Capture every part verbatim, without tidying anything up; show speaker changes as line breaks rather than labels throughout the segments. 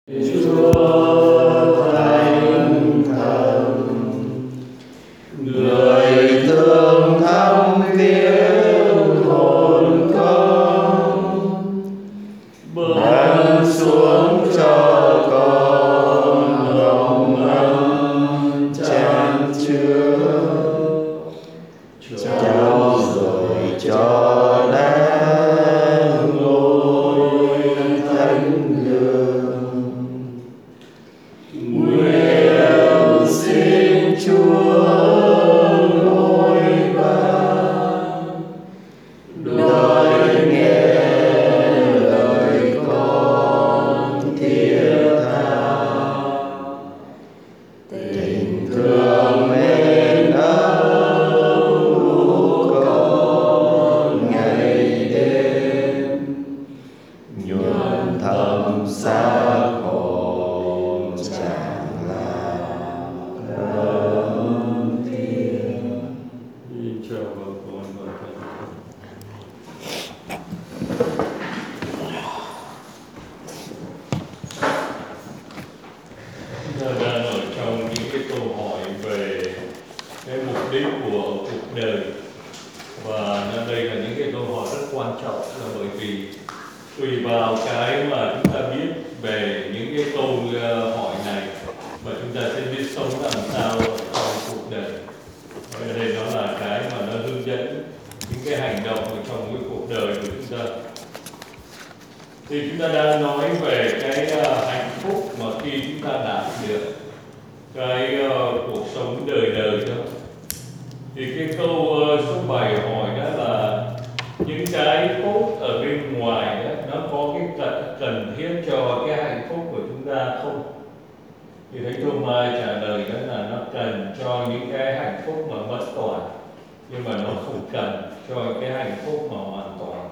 Chúa Thánh Thần, người thương thăm viếng hồn con, ban xuống cho con hồng ân chan chứa, trao rồi cho đáng ngôi thánh đường. Nguyện xin Chúa ngôi ban đón nghe lời con thiết tha, tình thương mến ơn con ngày đêm, nhuần thầm xác hồn chẳng là ơn thiên.
Chào bà con và thầy. Chúng ta đang ở trong những cái câu hỏi về cái mục đích của cuộc đời, và đây là những cái câu hỏi rất quan trọng, là bởi vì tùy vào cái mà chúng ta biết về những cái câu hỏi này mà chúng ta sẽ biết sống làm sao trong cuộc đời. Ở đây nó là cái mà nó hướng dẫn những cái hành động ở trong cái cuộc đời của chúng ta. Thì chúng ta đang nói về cái uh, hạnh phúc mà khi chúng ta đạt được cái uh, cuộc sống đời đời đó. Thì cái câu uh, số bảy hỏi đó là những cái tốt ở bên ngoài đó, nó có cái cần, cần thiết cho cái hạnh phúc của chúng ta không? Thì Thánh Thomas trả lời đó là nó cần cho những cái hạnh phúc mà bất toàn, nhưng mà nó không cần cho cái hạnh phúc mà hoàn toàn.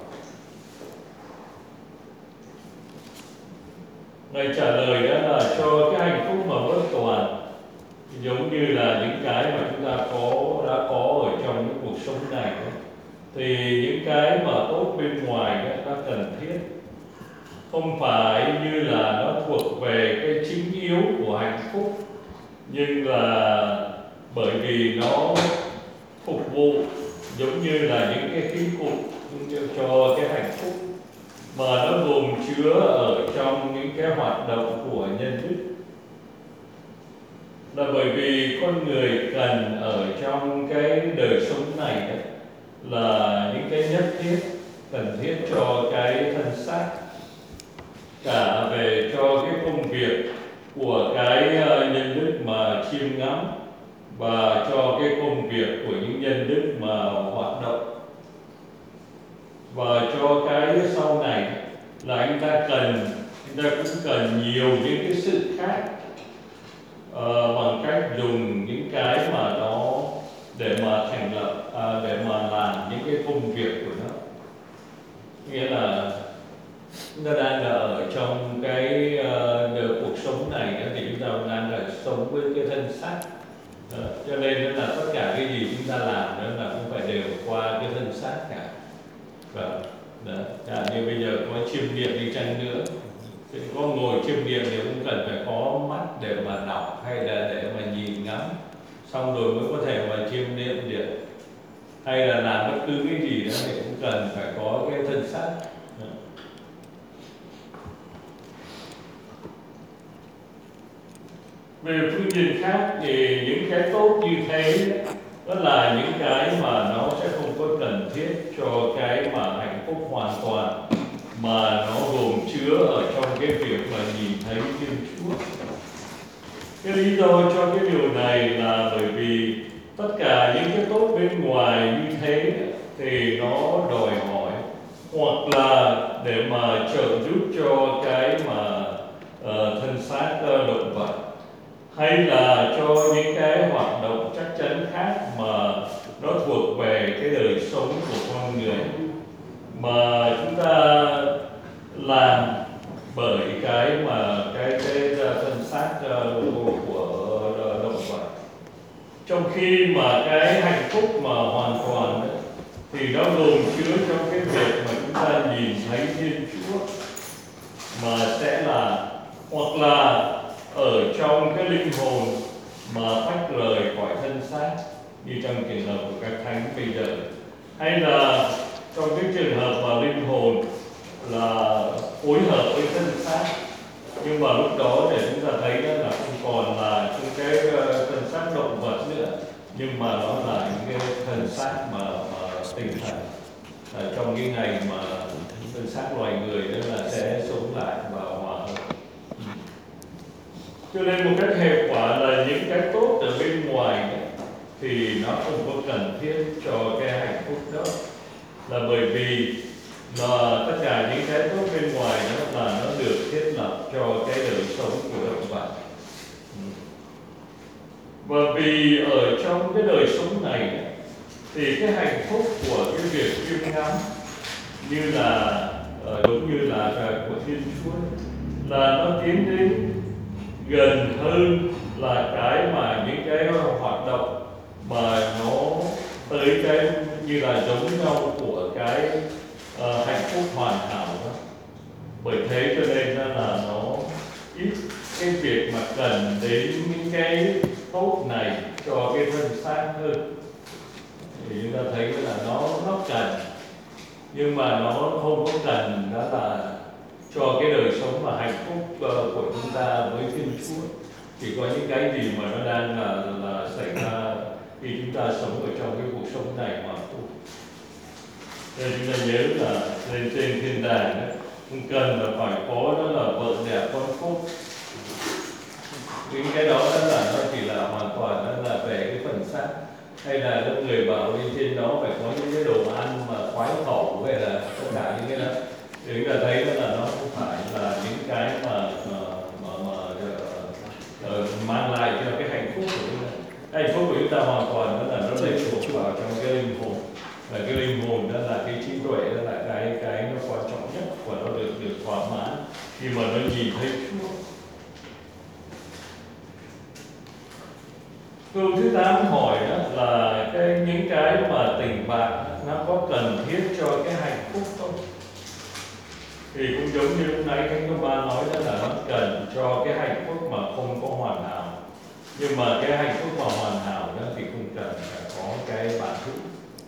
Ngài trả lời đó là cho cái hạnh phúc mà bất toàn, giống như là những cái mà chúng ta có đã có ở trong cái cuộc sống này đó. Thì những cái mà tốt bên ngoài đó, nó cần thiết, không phải như là nó thuộc về cái chính yếu của hạnh phúc, nhưng là bởi vì nó phục vụ giống như là những cái khí cụ cho cái hạnh phúc, mà nó gồm chứa ở trong những cái hoạt động của nhân đức. Là bởi vì con người cần ở trong cái đời sống này đó, là những cái nhất thiết, cần thiết cho cái thân xác, cả về cho cái công việc của cái nhân đức mà chiêm ngắm, và cho cái công việc của những nhân đức mà hoạt động, và cho cái sau này là anh ta cần, anh ta cũng cần nhiều những cái sự khác, uh, bằng cách dùng những cái mà nó để mà thành lập, à, để mà làm những cái công việc của nó. Nghĩa là chúng ta đang ở trong cái uh, cuộc sống này đó, thì chúng ta đang là sống với cái thân xác, uh, cho nên là tất cả cái gì chúng ta làm đó là cũng phải đều qua cái thân xác cả. Và đó, à, như bây giờ có chiêm niệm đi chăng nữa, thì có ngồi chiêm niệm thì cũng cần phải có mắt để mà đọc hay là để mà nhìn ngắm, xong rồi mới có thể mà chiêm niệm được, hay là làm bất cứ cái gì đó thì cũng cần phải có cái thân xác. Về phương diện khác thì những cái tốt như thế đó là những cái mà nó sẽ không có cần thiết cho cái mà hạnh phúc hoàn toàn, mà nó gồm chứa ở trong cái việc mà nhìn thấy Thiên Chúa. Cái lý do cho cái điều này là bởi vì tất cả những cái tốt bên ngoài như thế thì nó đòi hỏi, hoặc là để mà trợ giúp cho cái mà uh, thân xác uh, động vật, hay là cho những cái hoạt động chắc chắn khác mà nó thuộc về cái đời sống của con người, mà chúng ta làm bởi cái mà cái cái thân xác của, của động vật. Trong khi mà cái hạnh phúc mà hoàn toàn ấy, thì nó gồm chứa trong cái việc mà chúng ta nhìn thấy Thiên Chúa, mà sẽ là hoặc là ở trong cái linh hồn mà tách rời khỏi thân xác, như trong trường hợp của các thánh bây giờ, hay là trong cái trường hợp mà linh hồn là phối hợp với thân xác, nhưng mà lúc đó để chúng ta thấy đó là không còn là những cái thân xác động vật nữa, nhưng mà nó là những cái thân xác mà, mà tinh thần. À, trong cái ngày mà thân xác loài người đó là sẽ sống lại và hòa hợp. Cho nên một cách hệ quả là những cái tốt ở bên ngoài đó, thì nó không có cần thiết cho cái hạnh phúc đó, là bởi vì là tất cả những cái tốt bên ngoài đó là nó được thiết lập cho cái đời sống của động vật. Và vì ở trong cái đời sống này thì cái hạnh phúc của cái việc chiêm ngắm như là giống như là của Thiên Chúa là nó tiến đến gần hơn là cái mà những cái hoạt động mà nó tới cái như là giống nhau của cái uh, hạnh phúc hoàn hảo đó. Bởi thế cho nên là nó ít cái việc mà cần đến những cái tốt này cho cái thân xác hơn. Thì chúng ta thấy là nó nó cần, nhưng mà nó không có cần đó là cho cái đời sống và hạnh phúc uh, của chúng ta với Thiên Chúa. Chỉ có những cái gì mà nó đang là, là xảy ra khi chúng ta sống ở trong cái cuộc sống này mà thôi. Nên chúng ta nhớ là lên trên thiên đàng đó, không cần là phải có đó là vợ đẹp con phúc. Những cái đó, đó là nó chỉ là hoàn toàn đó là về cái phần xác, hay là các người bảo lên trên đó phải có những cái đồ ăn mà khoái khẩu, hay là tất cả những cái đó. Thì chúng ta thấy đó là nó không phải là những cái mà mà, mà, mà uh, mang lại cho cái hạnh phúc của chúng ta. Cái hạnh phúc của chúng ta hoàn toàn đó là nó lệ thuộc vào trong cái linh hồn, và cái linh hồn đó là cái trí tuệ, đó là cái cái nó quan trọng nhất, và nó được được thỏa mãn khi mà nó nhìn thấy Chúa. Câu thứ tám hỏi đó là cái những cái mà tình bạn nó có cần thiết cho cái hạnh phúc không? Thì cũng giống như lúc nãy Thánh Công Ba nói đó là nó cần cho cái hạnh phúc mà không có hoàn hảo. Nhưng mà cái hạnh phúc mà hoàn hảo đó thì không cần phải có cái bạn hữu.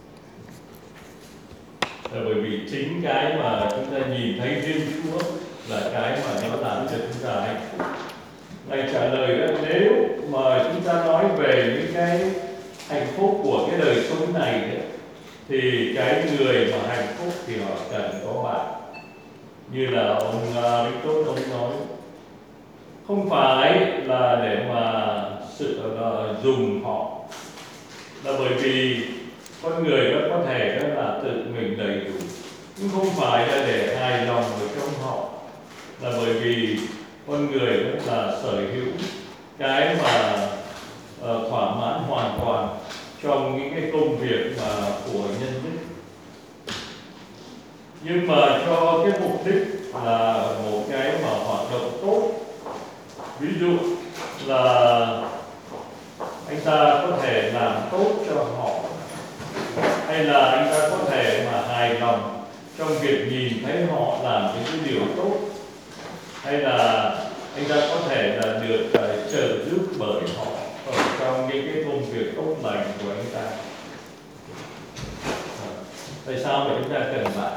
Là bởi vì chính cái mà chúng ta nhìn thấy Thiên Chúa là cái mà nó làm cho chúng ta hạnh phúc. Này trả lời đó, nếu mà chúng ta nói về những cái hạnh phúc của cái đời sống này đó, thì cái người mà hạnh phúc thì họ cần có bạn. Như là ông Victor ông nói, không phải là để mà sự là dùng họ, là bởi vì con người đó có thể đó là tự mình đầy đủ, nhưng không phải là để hài lòng ở trong họ, là bởi vì con người đó là sở hữu cái mà uh, thỏa mãn hoàn toàn trong những cái công việc mà của nhân đức. Nhưng mà cho cái mục đích là một cái mà hoạt động tốt, ví dụ là anh ta có thể làm tốt cho họ, hay là anh ta có thể mà hài lòng trong việc nhìn thấy họ làm những cái điều tốt, hay là anh ta có thể là được uh, trợ giúp bởi họ ở trong những cái công việc tốt lành của anh ta. Tại sao mà chúng ta cần bạn?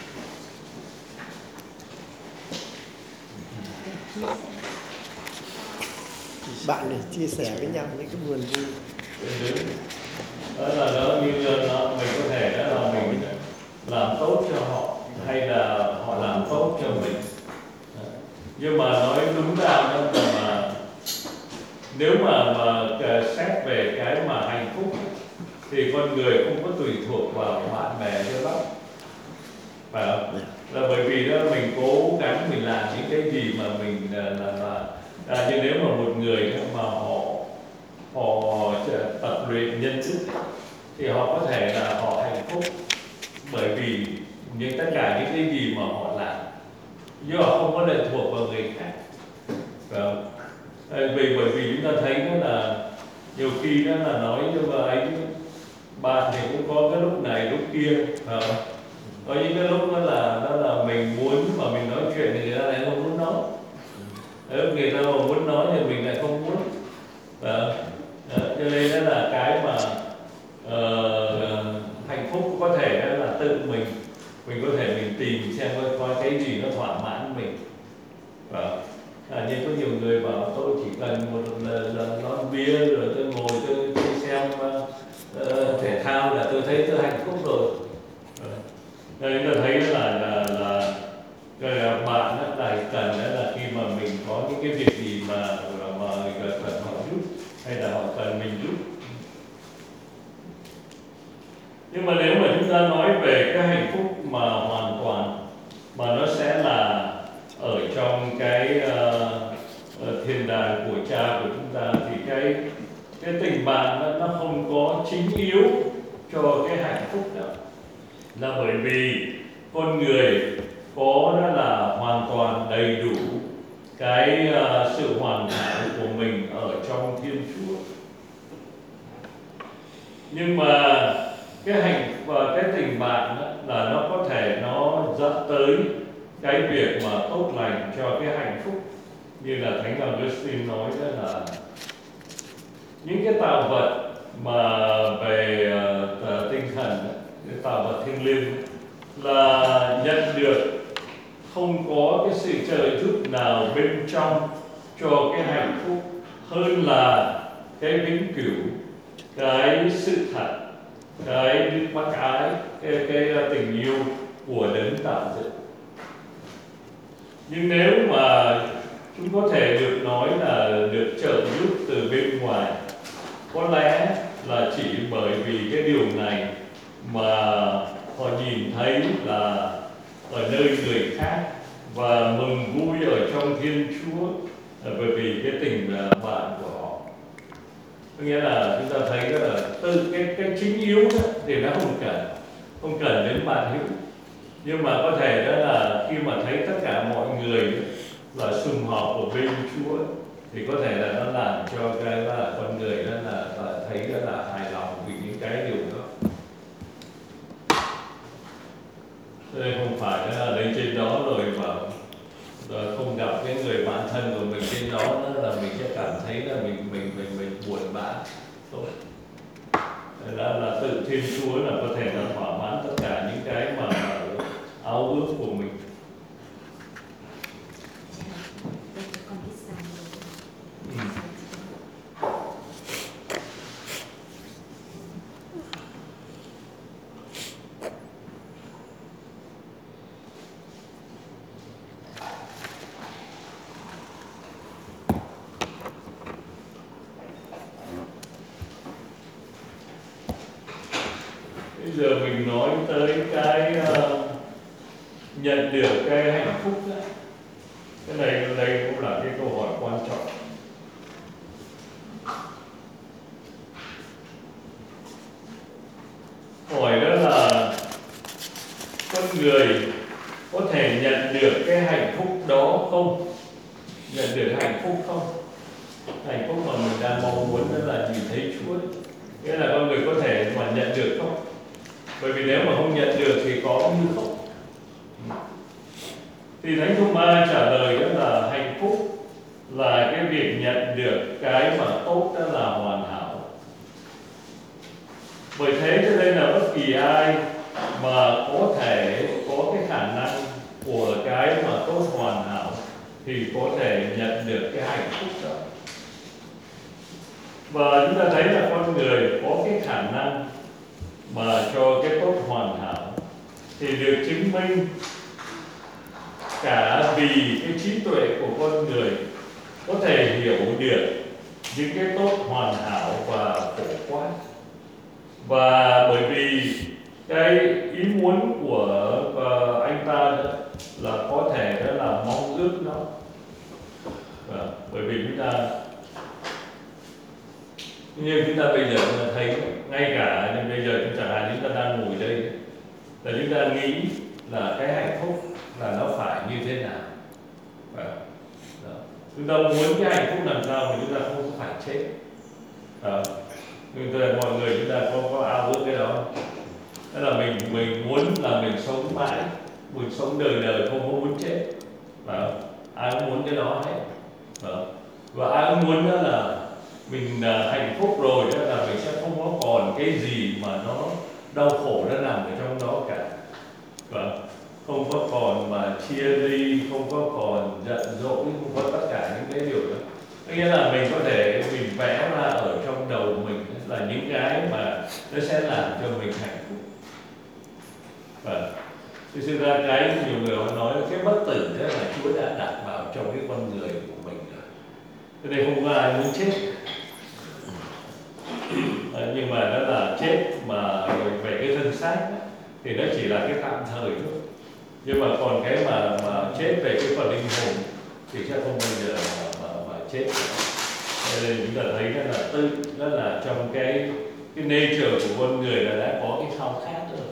Bạn để chia sẻ với nhau những cái buồn vui.
Đó là nó như nó, mình có thể đó là mình làm tốt cho họ, hay là họ làm tốt cho mình. Nhưng mà nói đúng ra đó là mà nếu mà mà xét về cái mà hạnh phúc thì con người không có tùy thuộc vào bạn bè cho lắm, phải không? Là bởi vì đó mình cố gắng mình làm những cái gì mà mình là là à, nhưng nếu mà một người mà họ họ tập luyện nhân đức thì họ có thể là họ hạnh phúc bởi vì những tất cả những cái gì mà họ làm, nhưng họ không có lệ thuộc vào người khác, phải không? Vì bởi vì chúng ta thấy đó là nhiều khi đó là nói cho vợ ấy, bạn thì cũng có cái lúc này lúc kia, phải không? Có những cái lúc đó là đó là mình muốn mà mình nói chuyện thì người ta lại không muốn nói. Nếu người ta mà muốn nói thì mình lại không muốn. Đó. Đó. Cho nên đó là cái mà uh, hạnh phúc có thể đó là tự mình mình có thể mình tìm xem coi, coi cái gì nó thỏa mãn mình. Đó. À, nhưng có nhiều người bảo tôi chỉ cần một lần lon bia rồi tôi ngồi tôi, tôi xem uh, thể thao là tôi thấy tôi hạnh phúc rồi. Nên chúng ta thấy là là là, là bạn đó là cần đó là khi mà mình có những cái việc gì mà mà người cần họ giúp hay là họ cần mình giúp. Nhưng mà nếu mà chúng ta nói về cái hạnh phúc mà hoàn toàn mà nó sẽ là ở trong cái uh, thiên đàng của Cha của chúng ta thì cái cái tình bạn đó, nó không có chính yếu cho cái hạnh phúc đó, là bởi vì con người có đó là hoàn toàn đầy đủ cái uh, sự hoàn hảo của mình ở trong Thiên Chúa. Nhưng mà cái hạnh và cái tình bạn đó, là nó có thể nó dẫn tới cái việc mà tốt lành cho cái hạnh phúc, như là Thánh Augustine nói đó là những cái tạo vật mà về uh, tinh thần, cái tạo vật thiêng liêng là nhận được không có cái sự trợ giúp nào bên trong cho cái hạnh phúc hơn là cái vĩnh cửu, cái sự thật, cái đức bác ái, cái, cái tình yêu của đấng tạo dựng. Nhưng nếu mà chúng có thể được nói là được trợ giúp từ bên ngoài, có lẽ là chỉ bởi vì cái điều này mà họ nhìn thấy là ở nơi người khác và mừng vui ở trong Thiên Chúa, bởi vì cái tình bạn của họ. Có nghĩa là chúng ta thấy là từ cái cái chính yếu đó, thì nó không cần không cần đến bạn hữu, nhưng mà có thể đó là khi mà thấy tất cả mọi người là sum họp của bên Chúa thì có thể là nó làm cho cái là con người đó là, là thấy đó là hài lòng vì những cái điều đó. Cho nên không phải là lên trên đó rồi mà rồi không gặp cái người bạn thân của mình trên đó, đó là mình sẽ cảm thấy là mình mình mình mình buồn bã thôi. Là, là tự Thiên Chúa là có thể là thỏa mãn tất cả những cái mà áo ước của mình. Ừ. Bây giờ mình nói tới cái uh, nhận được cái hạnh phúc đó. Cái này đây cũng là cái câu hỏi quan trọng. Hỏi đó là con người có thể nhận được cái hạnh phúc đó không? Nhận được hạnh phúc không? Hạnh phúc mà mình đang mong muốn đó là nhìn thấy Chúa. Nghĩa là con người có thể mà nhận được không? Bởi vì nếu mà không nhận được thì có như không. Thì Thánh Thomas trả lời đó là hạnh phúc là cái việc nhận được cái mà tốt, đó là hoàn hảo. Bởi thế cho nên là bất kỳ ai mà có thể có cái khả năng của cái mà tốt hoàn hảo thì có thể nhận được cái hạnh phúc đó. Và chúng ta thấy là con người có cái khả năng mà cho cái tốt hoàn hảo thì được chứng minh cả vì cái trí tuệ của con người có thể hiểu được những cái tốt hoàn hảo và phổ quát. Và bởi vì cái ý muốn của uh, anh ta đó là có thể đó là mong ước nó. Và bởi vì chúng ta như chúng ta bây giờ chúng ta thấy ngay cả nhưng bây giờ chẳng hạn chúng ta đang ngồi đây là chúng ta nghĩ là cái hạnh phúc là nó phải như thế nào. Và chúng ta muốn cái hạnh phúc làm sao mà chúng ta không phải chết. À, nhưng mọi người chúng ta có có ao ước cái đó. Đó là mình mình muốn là mình sống mãi, mình sống đời đời không có muốn chết. Và ai cũng muốn cái đó hết. Và ai cũng muốn đó là mình à, hạnh phúc rồi đó là mình sẽ không có còn cái gì mà nó đau khổ nó nằm ở trong đó cả. Vâng, không có còn mà chia ly, không có còn giận dỗi, không có tất cả những cái điều đó. Nghĩa là mình có thể mình vẽ ra ở trong đầu mình là những cái mà nó sẽ làm cho mình hạnh phúc. Vâng, thực sự ra cái nhiều người họ nói cái bất tử đó là Chúa đã đặt vào trong cái con người của mình rồi. Cho nên không có ai muốn chết. À, nhưng mà đó là chết mà về cái thân xác đó, thì nó chỉ là cái tạm thời thôi. Nhưng mà còn cái mà mà chết về cái phần linh hồn thì sẽ không bao giờ mà, mà, mà chết. Cho nên chúng ta thấy đó là tự đó là trong cái cái nature của con người là đã có cái khao khát rồi.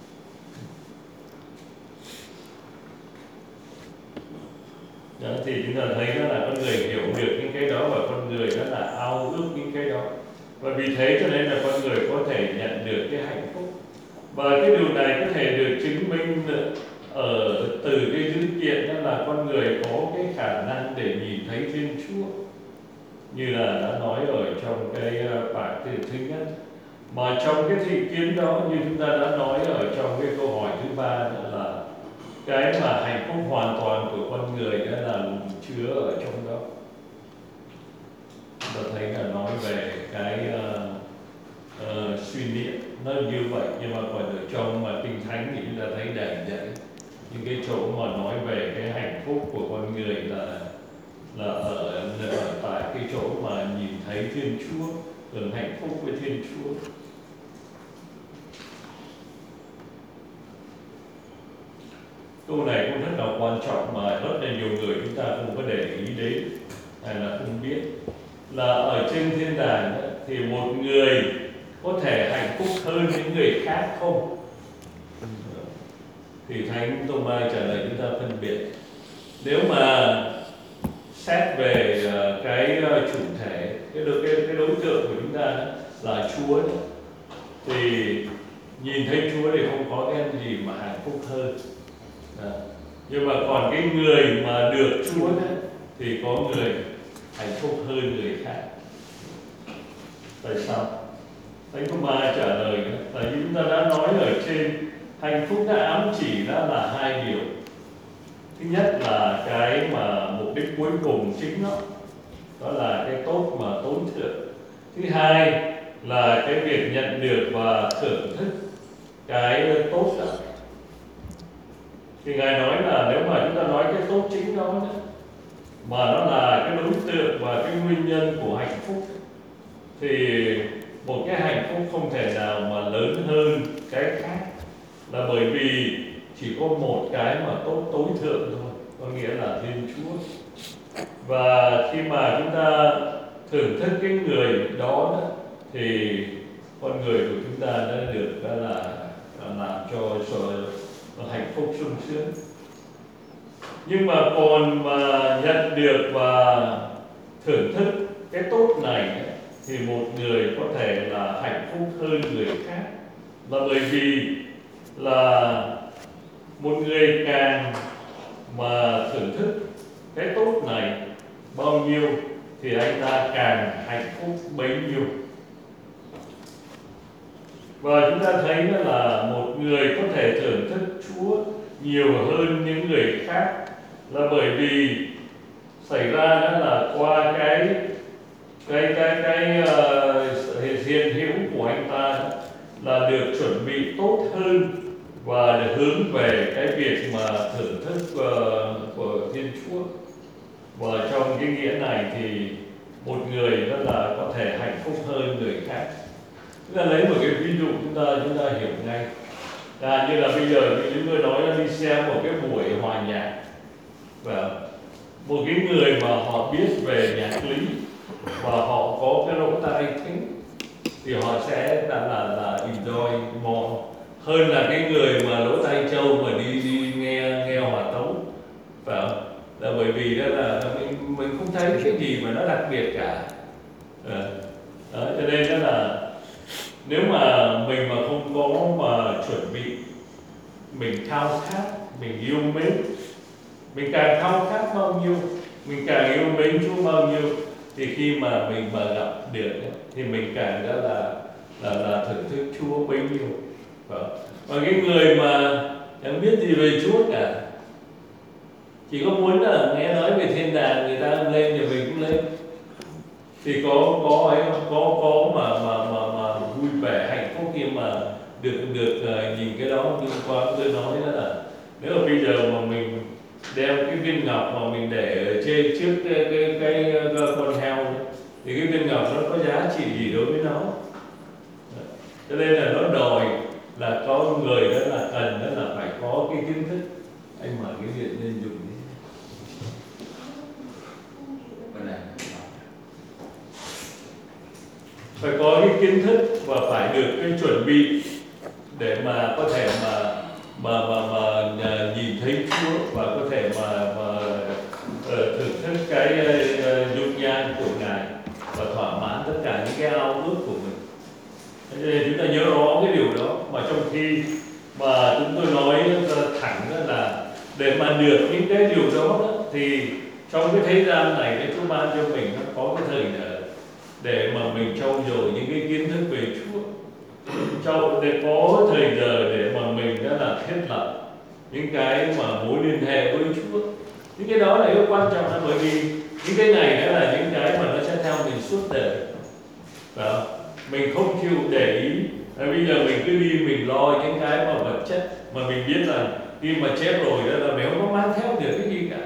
Đó, thì chúng ta thấy đó là con người hiểu được những cái đó và con người đó là ao ước những cái đó. Và vì thế cho nên là con người có thể nhận được cái hạnh phúc. Và cái điều này có thể được chứng minh ở từ cái dữ kiện đó là con người có cái khả năng để nhìn thấy Thiên Chúa. Như là đã nói ở trong cái bài thứ nhất. Mà trong cái thị kiến đó như chúng ta đã nói ở trong cái câu hỏi thứ ba là cái mà hạnh phúc hoàn toàn của con người đó là chứa ở trong đó. Chúng ta thấy là nói về cái uh, uh, suy niệm nó như vậy, nhưng mà còn ở trong mà Kinh Thánh thì chúng ta thấy đầy dẫy những cái chỗ mà nói về cái hạnh phúc của con người là là ở, ở tại cái chỗ mà nhìn thấy Thiên Chúa, hưởng hạnh phúc với Thiên Chúa. Câu này cũng rất là quan trọng mà rất là nhiều người chúng ta không có để ý đến hay là không biết, là ở trên thiên đàng thì một người có thể hạnh phúc hơn những người khác không? Thì Thánh Tô-ma trả lời chúng ta phân biệt. Nếu mà xét về cái chủ thể, cái đối, cái, cái đối tượng của chúng ta là Chúa đó, thì nhìn thấy Chúa thì không có cái gì mà hạnh phúc hơn. À, nhưng mà còn cái người mà được Chúa đó, thì có người hạnh phúc hơn người khác. Tại sao? Thánh Tô-ma trả lời là như chúng ta đã nói ở trên, hạnh phúc đã ám chỉ đó là hai điều. Thứ nhất là cái mà mục đích cuối cùng chính đó, đó là cái tốt mà tốn thượng. Thứ hai là cái việc nhận được và thưởng thức cái tốt đó. Thì Ngài nói là nếu mà chúng ta nói cái tốt chính đó, đó mà nó là cái đối tượng và cái nguyên nhân của hạnh phúc, thì một cái hạnh phúc không thể nào mà lớn hơn cái khác, là bởi vì chỉ có một cái mà tốt tối thượng thôi, có nghĩa là Thiên Chúa. Và khi mà chúng ta thưởng thức cái người đó, đó thì con người của chúng ta đã được đó là, là làm cho rồi hạnh phúc sung sướng. Nhưng mà còn mà nhận được và thưởng thức cái tốt này thì một người có thể là hạnh phúc hơn người khác, là bởi vì là một người càng mà thưởng thức cái tốt này bao nhiêu thì anh ta càng hạnh phúc bấy nhiêu. Và chúng ta thấy đó là một người có thể thưởng thức Chúa nhiều hơn những người khác, là bởi vì xảy ra đó là qua cái cái cái cái uh, hiện hữu của anh ta là được chuẩn bị tốt hơn và được hướng về cái việc mà thưởng thức uh, của Thiên Chúa. Và trong cái nghĩa này thì một người đó là có thể hạnh phúc hơn người khác. Chúng ta lấy một cái ví dụ chúng ta chúng ta hiểu ngay. À, như là bây giờ như chúng tôi nói là đi xem một cái buổi hòa nhạc, và một cái người mà họ biết về nhạc lý và họ có cái lỗ tai thính thì họ sẽ là là là enjoy more hơn là cái người mà lỗ tai trâu mà đi đi nghe nghe hòa tấu, phải không? Là bởi vì đó là mình mình không thấy cái gì mà nó đặc biệt cả. À, đó, cho nên đó là nếu mà mình mà không có mà chuẩn bị, mình khao khát, mình yêu mến, mình càng khao khát bao nhiêu, mình càng yêu mến Chúa bao nhiêu, Thì khi mà mình mà gặp được ấy, thì mình càng đó là là là thưởng thức Chúa bấy nhiêu. Và cái người mà chẳng biết gì về Chúa cả, chỉ có muốn là nghe nói về thiên đàng, người ta lên thì mình cũng lên, thì có có ấy không? có có mà mà mà mà vui vẻ hạnh phúc khi mà được được uh, nhìn cái đó. Nhưng qua tôi nói đó là nếu mà bây giờ mà mình đeo cái viên ngọc mà mình để ở trên trước cái cái, cái, cái con heo đó, thì cái viên ngọc nó có giá trị gì đối với nó? Cho nên là nó đòi là có người đó là cần đó là phải có cái kiến thức. Anh mở cái điện nên dùng đi. Phải có cái kiến thức và phải được cái chuẩn bị để mà có thể mà mà mà, mà nhìn thấy Chúa và có thể mà mà uh, thưởng thức cái uh, dung nhan của Ngài và thỏa mãn tất cả những cái ao ước của mình. Cho nên chúng ta nhớ rõ cái điều đó. Mà trong khi mà chúng tôi nói thẳng đó là để mà được những cái điều đó, đó thì trong cái thế gian này cái Chúa ban cho mình nó có cái thời giờ để mà mình trau dồi những cái kiến thức về Chúa, cho để có thời giờ để mà mình đã là thiết lập những cái mà mối liên hệ với Chúa. Những cái đó là rất quan trọng, là bởi vì những cái này đó là những cái mà nó sẽ theo mình suốt đời. Đó. Mình không chịu để ý. À, bây giờ mình cứ đi mình lo những cái mà vật chất mà mình biết là khi mà chết rồi đó là mình không có mang theo được cái gì cả.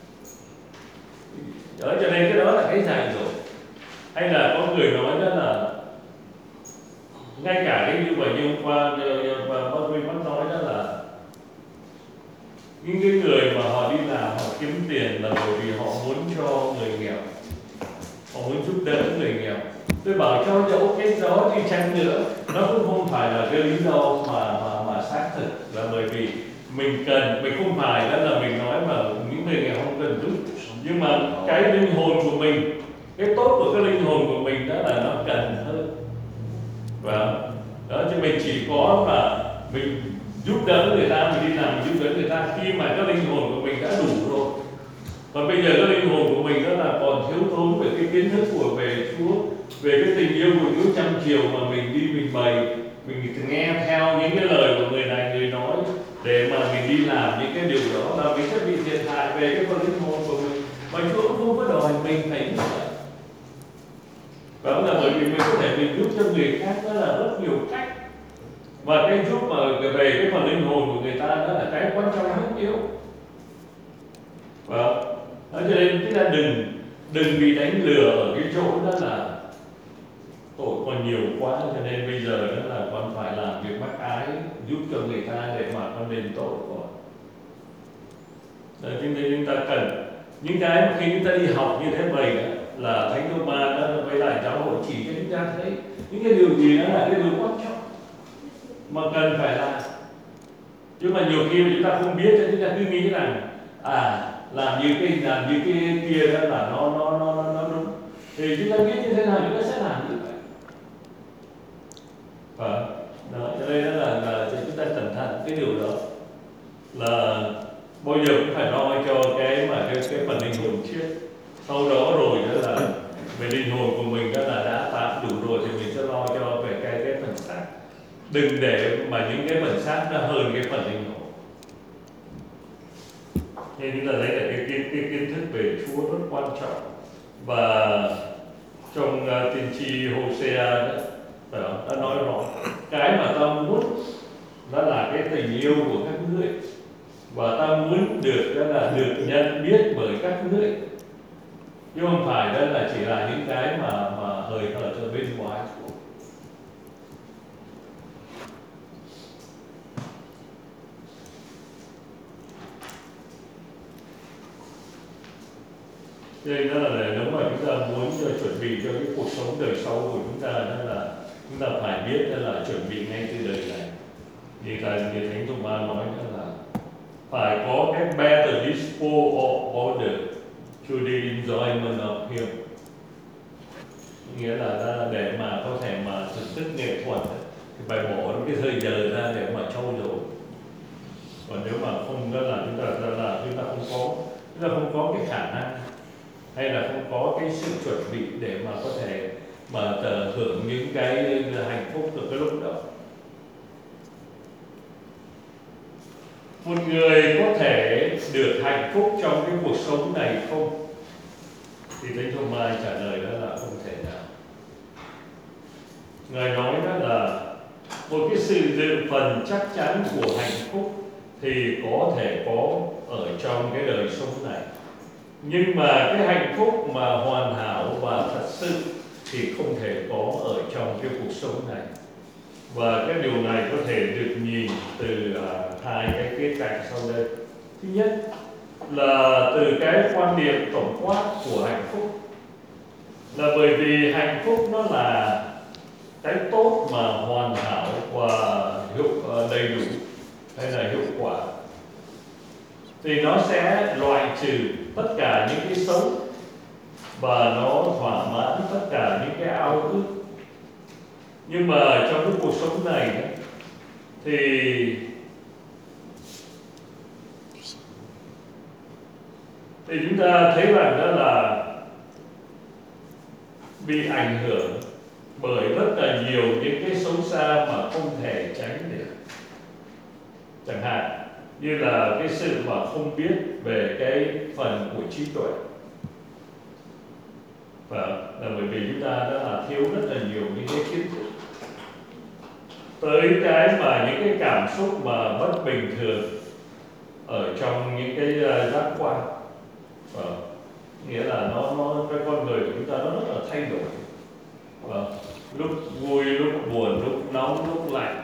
Đó, cho nên cái đó là cái dạy rồi. Hay là có người nói đó là ngay cả cái như vậy, như hôm qua và bác Huy bác nói đó là những cái người mà họ đi làm họ kiếm tiền là bởi vì họ muốn cho người nghèo, họ muốn giúp đỡ người nghèo. Tôi bảo cho dẫu cái đó thì chăng nữa nó cũng không phải là cái lý do mà mà mà xác thực, là bởi vì mình cần, mình không phải đó là mình nói mà những người nghèo không cần giúp, nhưng mà cái linh hồn của mình, cái tốt của cái linh hồn của mình đó là nó cần hơn. Và đó, chứ mình chỉ có là mình giúp đỡ người ta, mình đi làm mình giúp đỡ người ta khi mà cái linh hồn của mình đã đủ rồi. Còn bây giờ cái linh hồn của mình đó là còn thiếu thốn về cái kiến thức của về Chúa, về cái tình yêu của Chúa trăm chiều mà mình đi mình bày, mình nghe theo những cái lời của người này người nói để mà mình đi làm những cái điều đó, là mình sẽ bị thiệt hại về cái phần linh hồn của mình. Mà Chúa cũng không có đòi mình phải như vậy. Và là bởi vì mình có thể mình giúp cho người khác đó là rất nhiều cách. Và cái giúp mà về cái phần linh hồn của người ta đó là cái quan trọng rất nhiều. Và đó, cho nên chúng ta đừng đừng bị đánh lừa ở cái chỗ đó là tội còn nhiều quá, cho nên bây giờ đó là con phải làm việc bác ái giúp cho người ta để mà con đền tội của. Cho nên chúng ta cần những cái mà khi chúng ta đi học như thế vậy đó, là Thánh Thomas đó với lại giáo hội chỉ cho chúng ta thấy những cái điều gì đó là cái điều quan trọng mà cần phải làm. Chứ mà nhiều khi chúng ta không biết cho chúng ta cứ nghĩ rằng à làm như cái làm như cái kia đó là nó nó nó nó, nó đúng, thì chúng ta biết như thế nào chúng ta sẽ làm như vậy. Và đó, cho nên đó là, là chúng ta cẩn thận cái điều đó là bao giờ cũng phải lo cho cái mà cái, cái phần linh hồn trước. Sau đó rồi đó là về linh hồn của mình đó là đã tạm đủ rồi thì mình sẽ lo cho về cái cái phần xác. Đừng để mà những cái phần xác nó hơn cái phần linh hồn. Nên chúng ta thấy là cái kiến cái kiến thức về Chúa rất quan trọng. Và trong uh, tiên tri Hosea đó, đó đã nói rõ cái mà ta muốn đó là cái tình yêu của các ngươi, và ta muốn được đó là được nhận biết bởi các ngươi, chứ không phải đó là chỉ là những cái mà mà hời hợt ở bên ngoài. Cho nên đó là nếu mà chúng ta muốn cho chuẩn bị cho cái cuộc sống đời sau của chúng ta, đó là chúng ta phải biết đó là chuẩn bị ngay từ đời này. Như là như Thánh Thomas nói đó là phải có cái better disposal order to the enjoyment of Him. Nghĩa là để mà có thể mà thưởng thức nghệ thuật thì phải bỏ cái thời giờ ra để mà trau dồi. Còn nếu mà không đó là chúng ta là chúng ta không có chúng ta không có cái khả năng hay là không có cái sự chuẩn bị để mà có thể mà tờ hưởng những cái hạnh phúc được cái lúc đó. Một người có thể được hạnh phúc trong cái cuộc sống này không? Thì Thánh Thomas trả lời đó là không thể nào. Ngài nói đó là một cái sự dự phần chắc chắn của hạnh phúc thì có thể có ở trong cái đời sống này, nhưng mà cái hạnh phúc mà hoàn hảo và thật sự thì không thể có ở trong cái cuộc sống này. Và cái điều này có thể được nhìn từ uh, hai cái khía cạnh sau đây. Thứ nhất là từ cái quan điểm tổng quát của hạnh phúc, là bởi vì hạnh phúc nó là cái tốt mà hoàn hảo và hiệu uh, đầy đủ hay là hiệu quả, thì nó sẽ loại trừ tất cả những cái xấu và nó thỏa mãn tất cả những cái ao ước. Nhưng mà trong cái cuộc sống này thì thì chúng ta thấy rằng đó là bị ảnh hưởng bởi rất là nhiều những cái xấu xa mà không thể tránh được. Chẳng hạn như là cái sự mà không biết về cái phần của trí tuệ, và là bởi vì chúng ta đã là thiếu rất là nhiều những cái kiến thức, tới cái mà những cái cảm xúc mà bất bình thường ở trong những cái uh, giác quan, và nghĩa là nó nó cái con người của chúng ta nó rất là thay đổi, và lúc vui lúc buồn, lúc nóng lúc lạnh,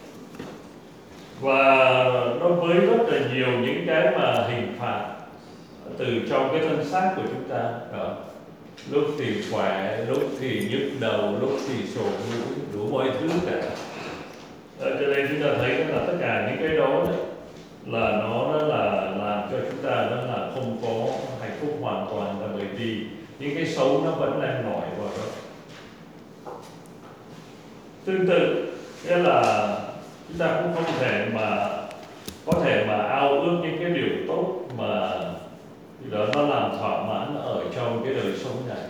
và nó với rất là nhiều những cái mà hình phạt từ trong cái thân xác của chúng ta. Đó. Lúc thì khỏe, lúc thì nhức đầu, lúc thì sổ mũi, đủ mọi thứ cả. Ờ, cho nên chúng ta thấy là tất cả những cái đó đấy, là nó, nó là làm cho chúng ta đó là không có hạnh phúc hoàn toàn, là bởi vì những cái xấu nó vẫn đang nổi vào đó. Tương tự, nghĩa là chúng ta cũng không thể mà có thể mà ao ước những cái điều tốt mà đó nó làm thỏa mãn ở trong cái đời sống này.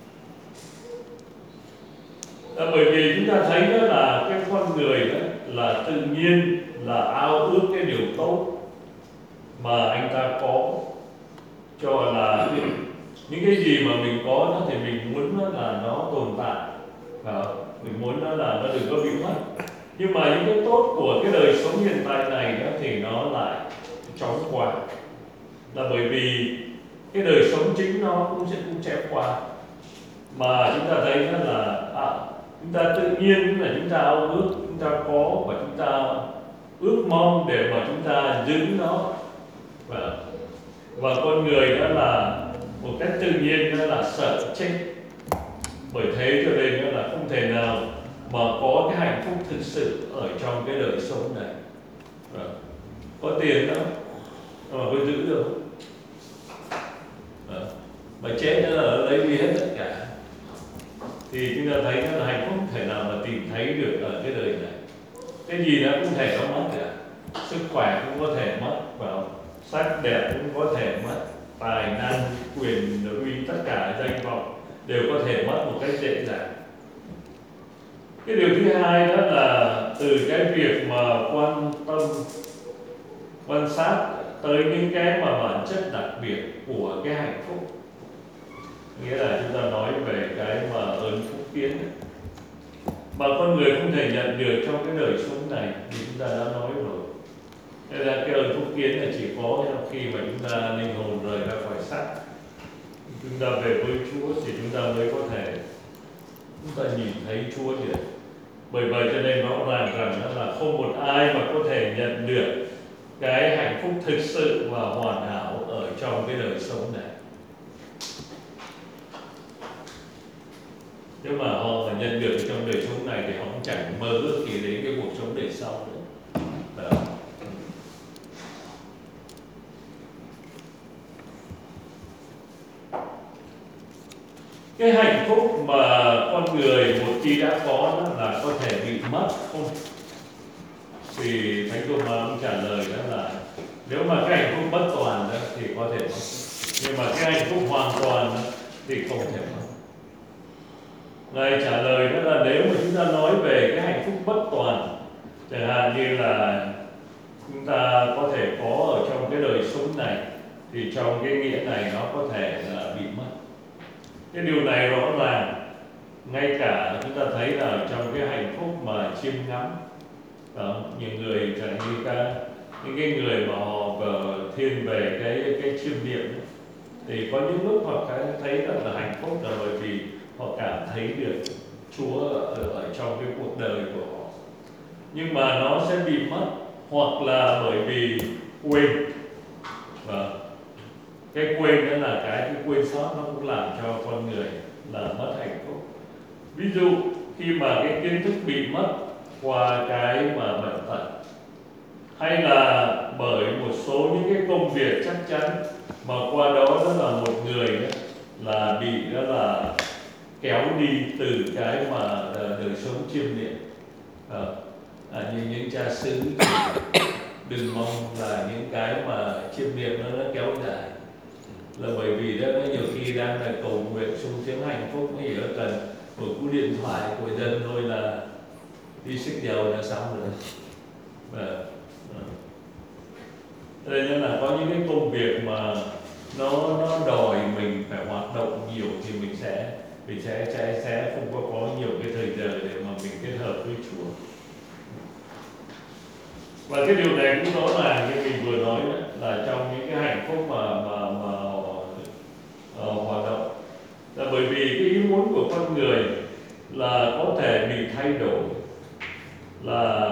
À, bởi vì chúng ta thấy đó là cái con người đó là tự nhiên là ao ước cái điều tốt mà anh ta có, cho là những cái gì mà mình có đó thì mình muốn nó là nó tồn tại, à, mình muốn nó là nó đừng có bị mất. Nhưng mà những cái tốt của cái đời sống hiện tại này đó thì nó lại chóng qua, là bởi vì cái đời sống chính nó cũng sẽ cũng sẽ qua, mà chúng ta thấy đó là à, chúng ta tự nhiên là chúng ta ao ước, chúng ta có và chúng ta ước mong để mà chúng ta giữ nó, và và con người đó là một cách tự nhiên đó là sợ chết. Bởi thế cho nên đó là không thể nào mà có cái hạnh phúc thực sự ở trong cái đời sống này. Và có tiền đó mà có giữ được không? Mà chết nó ở lấy đi hết tất cả, thì chúng ta thấy nó là hạnh phúc không thể nào mà tìm thấy được ở cái đời này. Cái gì nó cũng thể nó mất cả, sức khỏe cũng có thể mất, và sắc đẹp cũng có thể mất, tài năng, quyền uy, tất cả danh vọng đều có thể mất một cách dễ dàng. Cái điều thứ hai đó là từ cái việc mà quan tâm, quan sát tới những cái mà bản chất đặc biệt của cái hạnh phúc. Nghĩa là chúng ta nói về cái mà ơn phúc kiến ấy, mà con người không thể nhận được trong cái đời sống này, thì chúng ta đã nói rồi. Nên là cái ơn phúc kiến là chỉ có khi mà chúng ta linh hồn rời ra khỏi xác, chúng ta về với Chúa thì chúng ta mới có thể chúng ta nhìn thấy Chúa được. Bởi vậy cho nên rõ ràng rằng là không một ai mà có thể nhận được cái hạnh phúc thực sự và hoàn hảo ở trong cái đời sống này. Nếu mà họ mà nhận được trong đời sống này thì họ cũng chẳng mơ ước gì đến cái cuộc sống đời sau nữa. Đó. Cái hạnh phúc mà con người một khi đã có đó là có thể bị mất không? Thì Thánh Thomas cũng trả lời đó là nếu mà cái hạnh phúc bất toàn đó thì có thể mất. nhưng mà cái hạnh phúc hoàn toàn thì không thể mất. Ngài trả lời đó là nếu mà chúng ta nói về cái hạnh phúc bất toàn, chẳng hạn như là chúng ta có thể có ở trong cái đời sống này, thì trong cái nghĩa này nó có thể là bị mất. Cái điều này rõ ràng, ngay cả chúng ta thấy là trong cái hạnh phúc mà chiêm ngắm, đó, những người chẳng như ca những cái người mà họ uh, thiên về cái cái chiêm niệm, thì có những lúc họ thấy rất là hạnh phúc là bởi vì họ cảm thấy được Chúa ở, ở trong cái cuộc đời của họ. Nhưng mà nó sẽ bị mất, hoặc là bởi vì quên. Và cái quên đó là cái, cái quên sót nó cũng làm cho con người là mất hạnh phúc. Ví dụ khi mà cái kiến thức bị mất qua cái mà bệnh tật, hay là bởi một số những cái công việc chắc chắn mà qua đó đó là một người đó là bị đó là kéo đi từ cái mà đời sống chiêm niệm. À, à, như những cha xứ đừng mong là những cái mà chiêm niệm nó, nó kéo dài, là bởi vì đó nó nhiều khi đang là cầu nguyện sung sướng hạnh phúc, mới chỉ cần một cú điện thoại của dân thôi là đi xích dầu là xong rồi. Và đây nên là có những cái công việc mà nó nó đòi mình phải hoạt động nhiều thì mình sẽ mình sẽ sẽ sẽ không có có nhiều cái thời giờ để mà mình kết hợp với Chúa. Và cái điều này cũng rõ ràng như mình vừa nói đó, là trong những cái hạnh phúc mà mà mà uh, hoạt động, là bởi vì cái ý muốn của con người là có thể bị thay đổi, là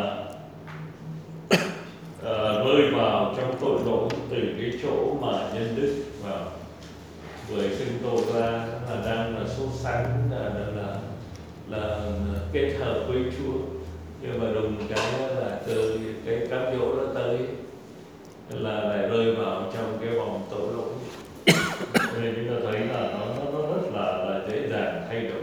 uh, rơi vào trong tội lỗi từ cái chỗ mà nhân đức và vừa sinh tội ra là đang là sốt sắng, là là, là là kết hợp với Chúa, nhưng mà đùng cái là từ cái cám dỗ nó tới là lại rơi vào trong cái vòng tội lỗi. Nên chúng ta thấy là nó, nó, nó rất là, là dễ dàng thay đổi.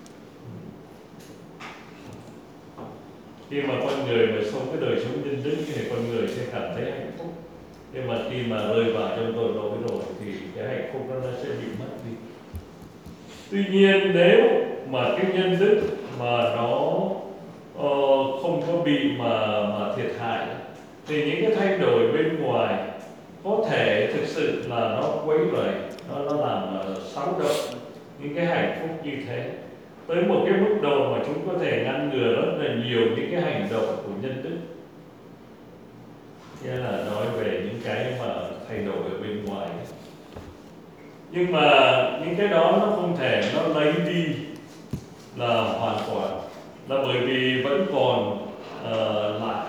Khi mà con người mà sống cái đời sống nhân đức thì con người sẽ cảm thấy hạnh phúc. Nhưng mà khi mà rơi vào trong tội lỗi rồi thì cái hạnh phúc đó nó sẽ bị mất đi. Tuy nhiên nếu mà cái nhân đức mà nó uh, không có bị mà, mà thiệt hại, thì những cái thay đổi bên ngoài có thể thực sự là nó quấy rầy, nó, nó làm uh, xáo động những cái hạnh phúc như thế, tới một cái mức độ mà chúng có thể ngăn ngừa rất là nhiều những cái hành động của nhân đức. Nghĩa là nói về những cái mà thay đổi ở bên ngoài. Nhưng mà những cái đó nó không thể nó lấy đi là hoàn toàn, là bởi vì vẫn còn uh, lại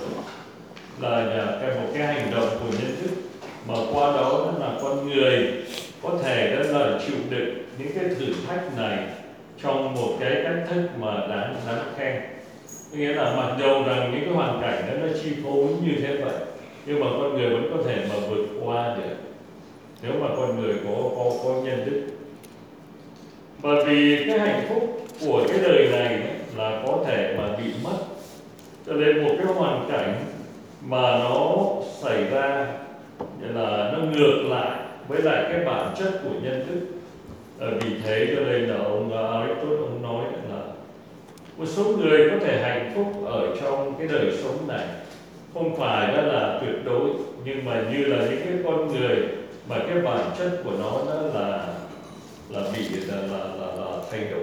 là cái một cái hành động của nhân đức, mà qua đó là con người có thể đó là chịu đựng những cái thử thách này trong một cái cách thức mà đáng đáng khen. Nghĩa là mặc dù rằng những cái hoàn cảnh đó nó chi phối như thế vậy, nhưng mà con người vẫn có thể mà vượt qua được nếu mà con người có có có nhân đức. Bởi vì cái hạnh phúc của cái đời này là có thể mà bị mất, cho nên một cái hoàn cảnh mà nó xảy ra là nó ngược lại với lại cái bản chất của nhân đức. Vì thế cho nên là ông Aristotle ông nói là một số người có thể hạnh phúc ở trong cái đời sống này không phải đó là tuyệt đối, nhưng mà như là những cái con người mà cái bản chất của nó đó là là bị là là, là, là thay đổi.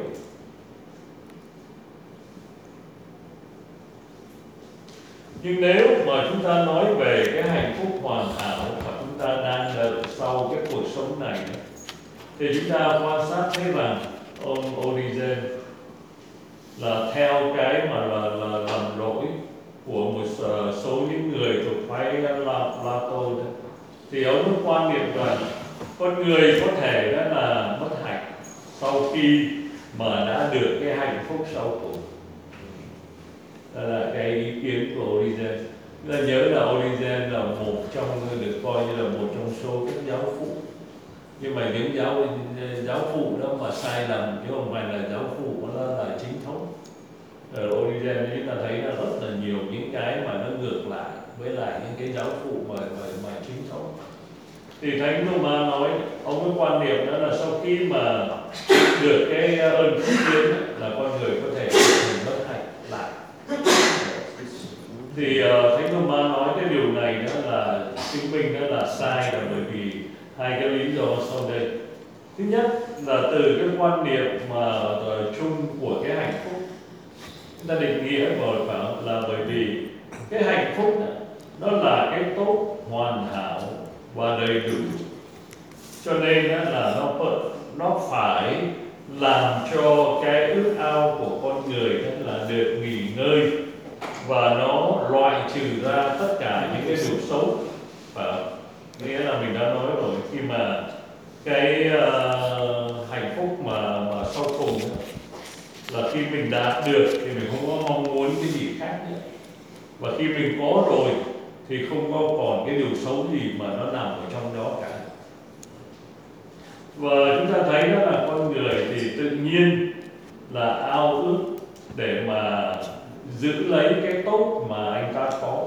Nhưng nếu mà chúng ta nói về cái hạnh phúc hoàn hảo mà chúng ta đang đợi sau cái cuộc sống này, thì chúng ta quan sát thấy rằng ông Origen là theo cái mà là, là làm lỗi của một số những người thuộc phái Plato, thì ông có quan niệm rằng con người có thể đó là mất hạnh sau khi mà đã được cái hạnh phúc sau cùng. Đó là cái ý kiến của Origen. Là nhớ là Origen là một trong, được coi như là một trong số các giáo phụ. Nhưng mà những giáo giáo phụ đó mà sai lầm chứ không phải là giáo phụ đó là chính thống. Rồi Origen ấy là thấy là rất là nhiều những cái mà nó ngược lại với lại những cái giáo phụ mà mà, mà chính thống. Thì Thánh Roma nói ông có quan niệm đó là sau khi mà được cái ơn phước tiến là con người có thể trở thành bất hạnh lại. Thì uh, Thánh Roma nói cái điều này đó là chứng minh đó là sai, là bởi vì hai cái lý do sau đây. Thứ nhất là từ cái quan niệm mà uh, chung của cái hạnh phúc, chúng ta định nghĩa rồi phải không? Là bởi vì cái hạnh phúc đó, nó là cái tốt hoàn hảo và đầy đủ, cho nên đó là nó nó phải làm cho cái ước ao của con người đó là được nghỉ ngơi, và nó loại trừ ra tất cả những cái điều xấu. Và nghĩa là mình đã nói rồi, khi mà cái uh, hạnh phúc mà mà sau cùng đó, là khi mình đạt được thì mình không có mong muốn cái gì khác nữa, và khi mình có rồi thì không có còn cái điều xấu gì mà nó nằm ở trong đó cả. Và chúng ta thấy đó là con người thì tự nhiên là ao ước để mà giữ lấy cái tốt mà anh ta có,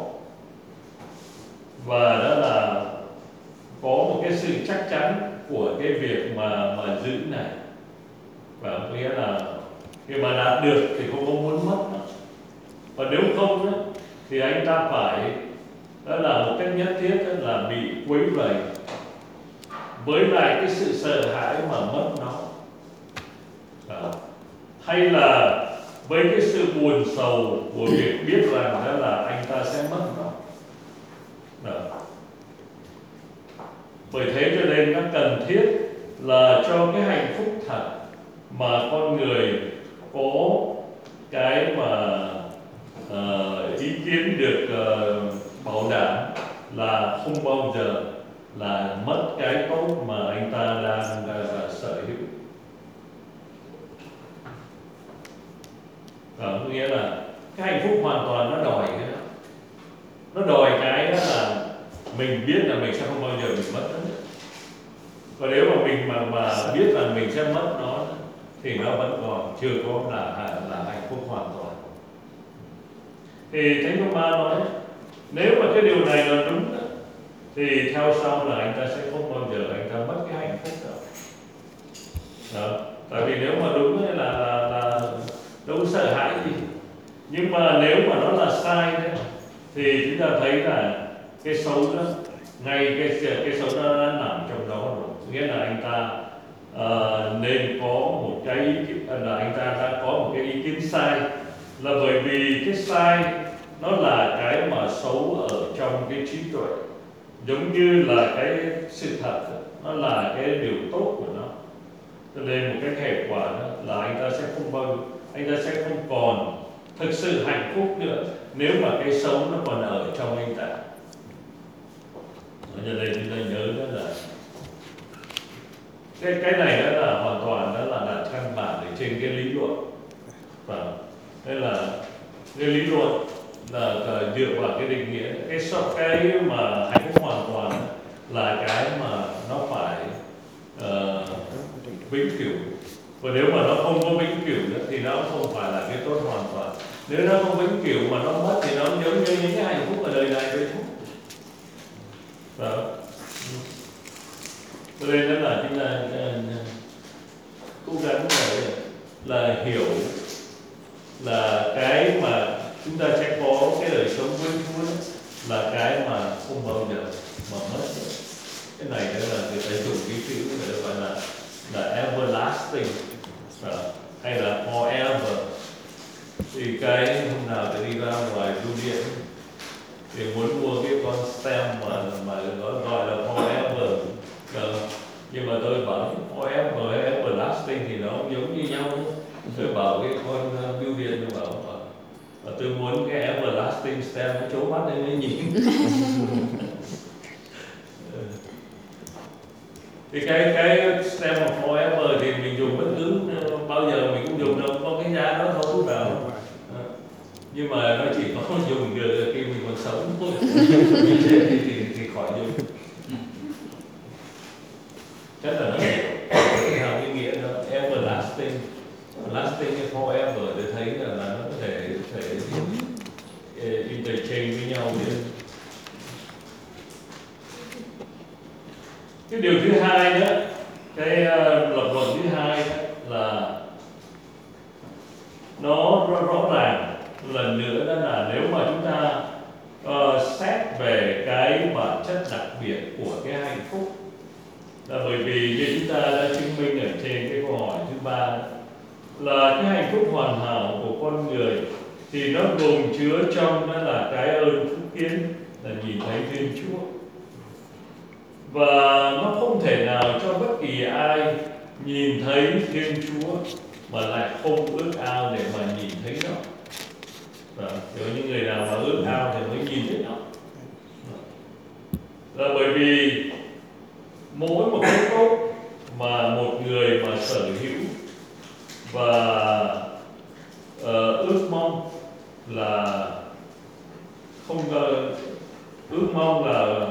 và đó là có một cái sự chắc chắn của cái việc mà mà giữ này, và nghĩa là khi mà đạt được thì không có muốn mất nữa. Và nếu không đó, thì anh ta phải, đó là một cách nhất thiết đó là bị quấy rầy với lại cái sự sợ hãi mà mất nó, đó. Hay là với cái sự buồn sầu của việc biết rằng đó là anh ta sẽ mất nó, đó. Bởi thế cho nên nó cần thiết là cho cái hạnh phúc thật mà con người có cái mà uh, ý kiến được uh, bảo đảm là không bao giờ là mất cái tốt mà anh ta đang uh, sở hữu. Đó, có nghĩa là cái hạnh phúc hoàn toàn nó đòi cái đó. Nó đòi cái đó là mình biết là mình sẽ không bao giờ mình mất nó. Và nếu mà mình mà, mà biết là mình sẽ mất nó thì nó vẫn còn chưa có là, là hạnh phúc hoàn toàn. Thì Thánh Roma nói nếu mà cái điều này là đúng đó, thì theo sau là anh ta sẽ không bao giờ anh ta mất cái hạnh phúc đâu. Đó. Tại vì nếu mà đúng là, là, là đâu có sợ hãi gì. Nhưng mà nếu mà nó là sai đấy, thì chúng ta thấy là cái xấu đó, ngay cái cái xấu đó đã nằm trong đó rồi. Nghĩa là anh ta uh, nên có một cái ý kiến, là anh ta đã có một cái ý kiến sai, là bởi vì cái sai nó là cái mà xấu ở trong cái trí tuệ, giống như là cái sự thật nó là cái điều tốt của nó. Cho nên một cái hệ quả đó là anh ta sẽ không bao anh ta sẽ không còn thực sự hạnh phúc nữa nếu mà cái xấu nó còn ở trong anh ta. Cho nên chúng ta nhớ đó là cái cái này đó là hoàn toàn đó là đặt căn bản để trên cái lý luận, và đây là cái lý luận là dựa vào cái định nghĩa cái số cái mà hạnh phúc hoàn toàn là cái mà nó phải uh, vĩnh cửu, và nếu mà nó không có vĩnh cửu nữa thì nó không phải là cái tốt hoàn toàn. Nếu nó không vĩnh cửu mà nó mất thì nó giống như những cái hạnh phúc ở đời này thôi. Đó. Cho nên đó là chúng ta cố gắng là, là hiểu là cái mà chúng ta sẽ có cái đời sống với Chúa là cái mà không bao giờ mà mất nữa. Cái này đó là người ta dùng cái chữ người ta gọi là là everlasting, à, hay là forever. Thì cái hôm nào tôi đi ra ngoài bưu điện thì muốn mua cái con stem mà mà gọi gọi là forever, à, nhưng mà tôi bảo forever hay everlasting thì nó không giống như nhau. Tôi bảo cái con bưu điện tôi bảo và tôi muốn cái everlasting stem nó trố mắt lên mới nhìn. Thì cái cái stem of forever thì mình dùng bất cứ bao giờ mình cũng dùng đâu, có cái giá đó thôi vào. Nhưng mà nó chỉ có dùng được khi mình còn sống thôi. Mình chết thì, thì, thì khỏi dùng. Chắc là nó theo cái nghĩa đó everlasting, lasting forever để thấy là, là nó có thể thể interchange với nhau. Cái điều thứ hai đó, cái uh, lập luận thứ hai đó là nó rõ, rõ ràng lần nữa đó là nếu mà chúng ta uh, xét về cái bản chất đặc biệt của cái hạnh phúc, là bởi vì như chúng ta đã chứng minh ở trên cái câu hỏi thứ ba, là cái hạnh phúc hoàn hảo của con người thì nó gồm chứa trong đó là cái ơn phúc kiến, là nhìn thấy Thiên Chúa, và nó không thể nào cho bất kỳ ai nhìn thấy Thiên Chúa mà lại không ước ao để mà nhìn thấy nó. Đó, nếu những người nào mà ước ao thì mới nhìn thấy nó. Là bởi vì mỗi một cái tốt mà một người mà sở hữu và uh, ước mong là không uh, ước mong là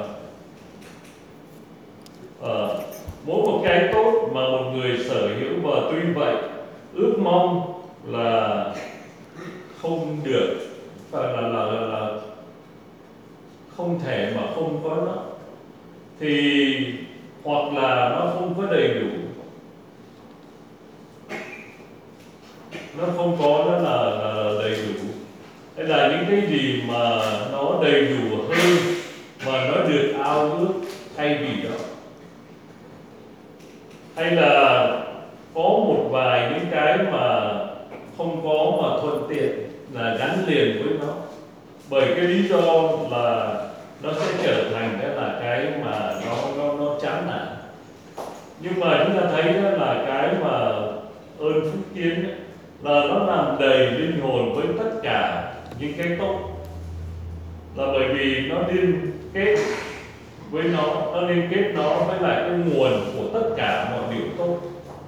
uh, mỗi một cái tốt mà một người sở hữu, và tuy vậy ước mong là không được, và là, là, là, là không thể mà không có nó, thì hoặc là nó không có đầy đủ, nó không có nó là, là đầy đủ, hay là những cái gì mà nó đầy đủ hơn mà nó được ao ước thay vì đó, hay là có một vài những cái mà không có mà thuận tiện là gắn liền với nó, bởi cái lý do là nó sẽ trở thành cái là cái mà nó nó nó chán nản. Nhưng mà chúng ta thấy đó là cái mà ơn phúc kiến ấy, là nó làm đầy linh hồn với tất cả những cái tốt, là bởi vì nó liên kết với nó, nó liên kết nó với lại cái nguồn của tất cả mọi điều tốt.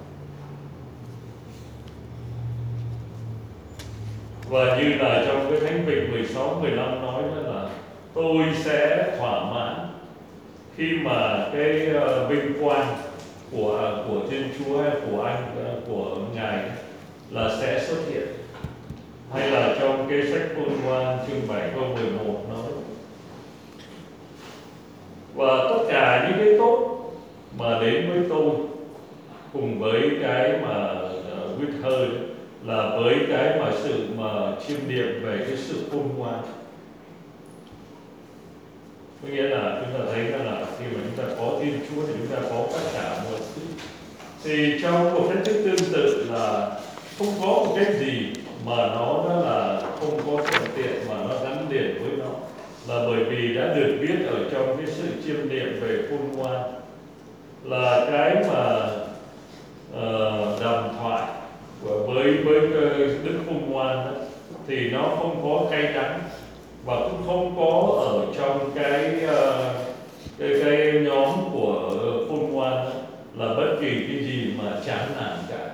Và như là trong cái Thánh Vịnh mười sáu mười lăm nói đó là tôi sẽ thỏa mãn khi mà cái uh, vinh quang của của Thiên Chúa hay của anh uh, của Ngài là sẽ xuất hiện. Hay là trong cái sách Khôn Ngoan chương bảy câu mười một nói, và tất cả những cái tốt mà đến với tôi cùng với cái mà uh, huyết hơi là với cái mà sự mà chiêm niệm về cái sự khôn ngoan. Có nghĩa là chúng ta thấy là khi mà chúng ta có Thiên Chúa thì chúng ta có tất cả mọi thứ. Thì trong một cái thức tương tự là không có một cái gì mà nó đó là không có thuận tiện mà nó gắn liền với nó, là bởi vì đã được viết ở trong cái sự chiêm niệm về khôn ngoan, là cái mà uh, đàm thoại với với Đức Khôn Ngoan đó, thì nó không có cay đắng và cũng không có ở trong cái uh, cái, cái nhóm của Khôn Ngoan đó, là bất kỳ cái gì mà chán nản cả.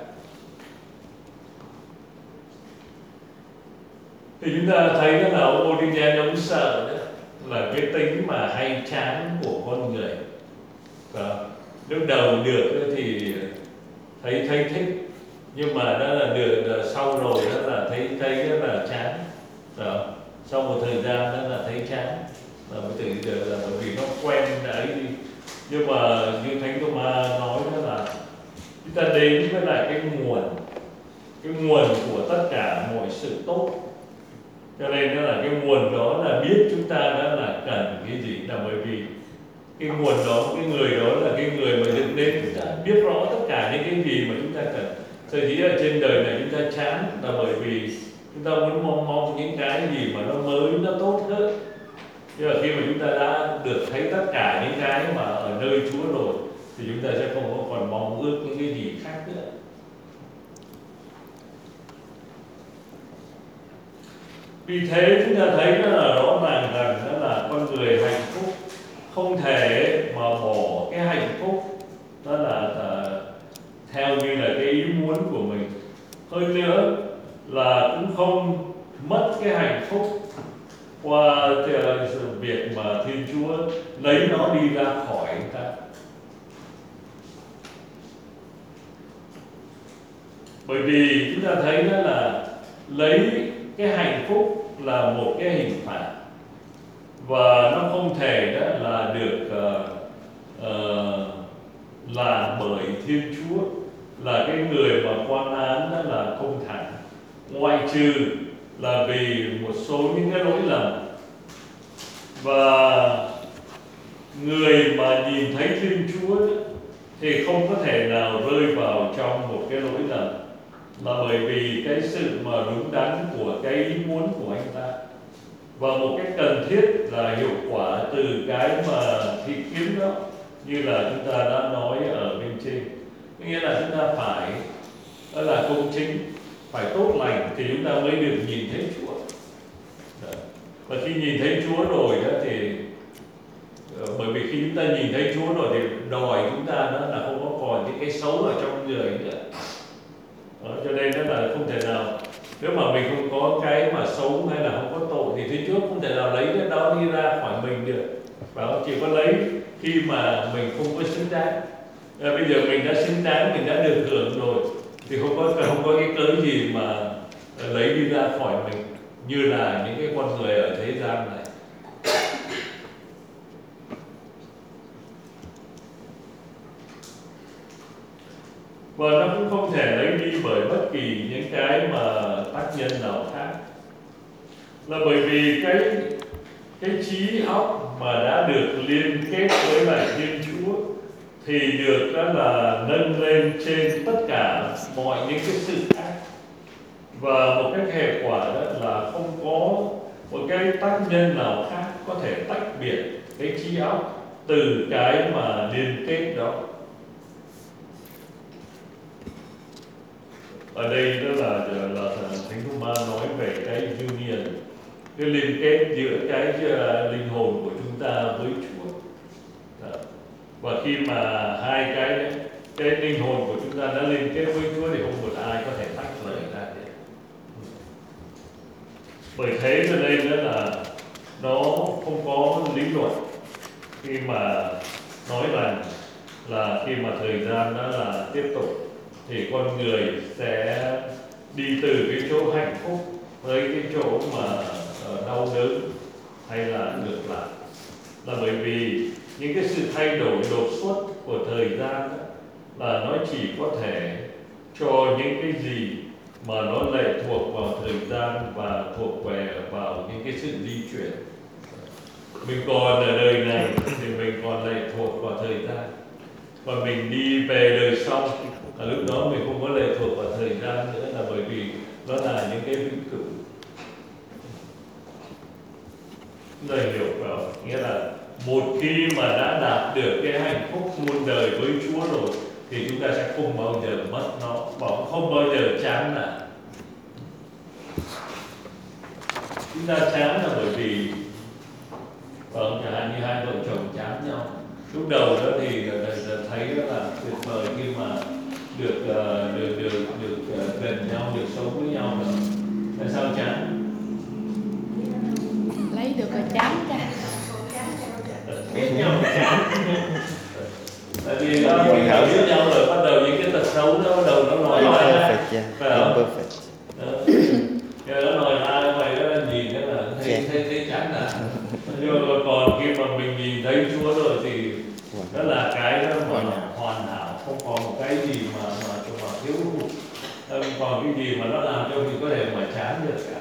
Thì chúng ta thấy đó là ông Origen ông sợ đó là cái tính mà hay chán của con người. Và lúc đầu được thì thấy thấy thích, nhưng mà đó là được sau rồi đó là thấy thấy rất là chán. Đó. Sau một thời gian đó là thấy chán, là mới tự là bởi vì nó quen đấy đi. Nhưng mà như Thánh Thomas nói đó là chúng ta đến với lại cái nguồn, cái nguồn của tất cả mọi sự tốt. Cho nên đó là cái nguồn đó là biết chúng ta đã là cần cái gì, là bởi vì cái nguồn đó, cái người đó là cái người mà dựng nên chúng ta biết rõ tất cả những cái gì mà chúng ta cần. Sở dĩ ở trên đời này chúng ta chán là bởi vì chúng ta muốn mong mong những cái gì mà nó mới, nó tốt hơn. Nhưng mà khi mà chúng ta đã được thấy tất cả những cái mà ở nơi Chúa rồi thì chúng ta sẽ không có còn mong ước những cái gì khác nữa. Vì thế chúng ta thấy đó là rõ ràng rằng đó là con người hạnh phúc không thể mà bỏ cái hạnh phúc đó là uh, theo như là cái ý muốn của mình. Hơn nữa là cũng không mất cái hạnh phúc qua sự việc mà Thiên Chúa lấy nó đi ra khỏi ta. Bởi vì chúng ta thấy đó là lấy cái hạnh phúc là một cái hình phạt, và nó không thể đó là được uh, uh, là bởi Thiên Chúa, là cái người mà quan án đó là công thẳng, ngoại trừ là vì một số những cái lỗi lầm. Và người mà nhìn thấy Thiên Chúa đó, thì không có thể nào rơi vào trong một cái lỗi lầm, là bởi vì cái sự mà đúng đắn của cái ý muốn của anh ta, và một cái cần thiết là hiệu quả từ cái mà thị kiến đó, như là chúng ta đã nói ở bên trên, nghĩa là chúng ta phải đó là công chính, phải tốt lành thì chúng ta mới được nhìn thấy Chúa. Đó. Và khi nhìn thấy Chúa rồi đó thì bởi vì khi chúng ta nhìn thấy Chúa rồi thì đòi chúng ta đó là không có còn những cái xấu ở trong người nữa. Đó, cho nên đó là không thể nào, nếu mà mình không có cái mà xấu hay là không có tội thì Thiên Chúa không thể nào lấy cái đó đi ra khỏi mình được. Và chỉ có lấy khi mà mình không có xứng đáng. À, bây giờ mình đã xứng đáng, mình đã được hưởng rồi thì không có không có cái cớ gì mà lấy đi ra khỏi mình, như là những cái con người ở thế gian này. Và nó cũng không thể lấy đi bởi bất kỳ những cái mà tác nhân nào khác, là bởi vì cái cái trí óc mà đã được liên kết với lại Thiên Chúa thì được đó là nâng lên trên tất cả mọi những cái sự khác, và một cái hệ quả đó là không có một cái tác nhân nào khác có thể tách biệt cái trí óc từ cái mà liên kết đó. Ở đây đó là là Thánh Thomas nói về cái union, cái liên kết giữa cái uh, linh hồn của chúng ta với Chúa. Đó. Và khi mà hai cái cái linh hồn của chúng ta đã liên kết với Chúa thì không một ai có thể tách rời ra được. Bởi thế cho nên đó là nó không có lý luận khi mà nói rằng là khi mà thời gian đó là tiếp tục thì con người sẽ đi từ cái chỗ hạnh phúc tới cái chỗ mà uh, đau đớn hay là ngược lại, là bởi vì những cái sự thay đổi đột xuất của thời gian đó, là nó chỉ có thể cho những cái gì mà nó lệ thuộc vào thời gian và thuộc về vào những cái sự di chuyển. Mình còn ở đời này thì mình còn lệ thuộc vào thời gian, và mình đi về đời sau là lúc đó mình không có lệ thuộc vào thời gian nữa, là bởi vì nó là những cái vĩnh cửu. Chúng ta hiểu không? Nghĩa là một khi mà đã đạt được cái hạnh phúc muôn đời với Chúa rồi thì chúng ta sẽ không bao giờ mất nó, và không bao giờ chán nản. Chúng ta chán là bởi vì vâng, chẳng hạn như hai vợ chồng chán nhau. Lúc đầu đó thì thấy đó là tuyệt vời khi mà được uh, được được được uh, gần nhau, được sống với nhau rồi. Tại sao chán?
Lấy được rồi chán ra.
Biết nhau chán. Tại vì đó mình hiểu biết nhau rồi, bắt đầu những cái tật xấu đó bắt đầu nó lòi ra. Phải không? Giờ nó lòi ra ngoài đó là nhìn đó là thấy thấy thấy chán là. Nhưng mà còn khi mà mình nhìn thấy Chúa rồi thì đó là cái đó mà hoàn hảo, không còn một cái gì mà mà mà thiếu hụt, không còn cái gì mà nó làm cho mình có thể mà chán được cả.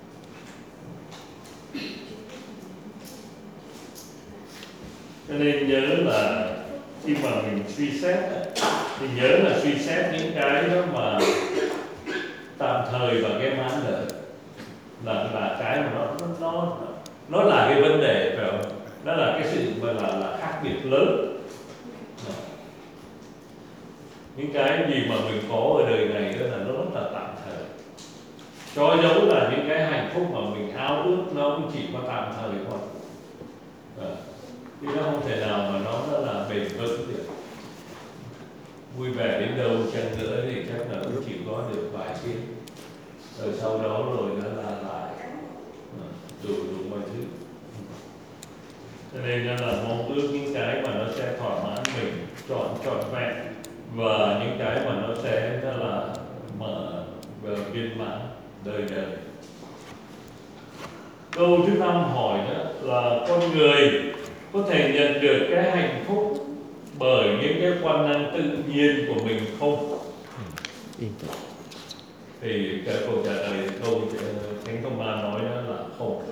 Cho nên nhớ là khi mà mình suy xét thì nhớ là suy xét những cái đó mà tạm thời và cái mãn lợi, là là cái mà nó nó nó là cái vấn đề, phải không? Đó là cái sự mà là là khác biệt lớn. Những cái gì mà mình có ở đời này đó là nó rất là tạm thời, cho dấu là những cái hạnh phúc mà mình ao ước nó cũng chỉ có tạm thời thôi. Thì nó không thể nào mà nó đó là bền vững được. Vui vẻ đến đâu chăng nữa thì chắc là cũng chỉ có được vài tiếng, rồi sau đó rồi nó là lại đủ đủ mọi thứ. Cho nên là mong ước những cái mà nó sẽ thỏa mãn mình trọn trọn vẹn, và những cái mà nó sẽ rất là mở và viên mãn đời đời. Câu thứ năm hỏi đó là con người có thể nhận được cái hạnh phúc bởi những cái quan năng tự nhiên của mình không? Thì cái câu trả lời câu Thánh Thomas nói đó là không.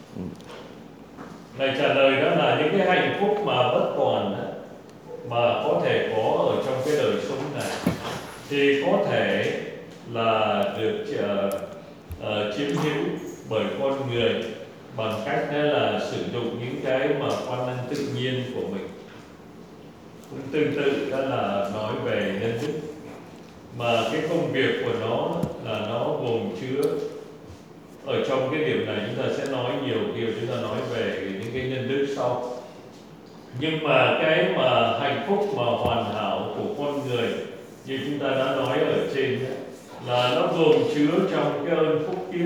Này trả lời đó là những cái hạnh phúc mà bất toàn đó, mà có thể có ở trong cái đời sống này thì có thể là được uh, uh, chiếm hữu bởi con người bằng cách đó là sử dụng những cái mà quan năng tự nhiên của mình. Cũng tương tự đó là nói về nhân đức, mà cái công việc của nó là nó gồm chứa ở trong cái điểm này. Chúng ta sẽ nói nhiều điều, chúng ta nói về những cái nhân đức sau. Nhưng mà cái mà hạnh phúc mà hoàn hảo của con người như chúng ta đã nói ở trên đó, là nó gồm chứa trong cái ơn phúc kiến.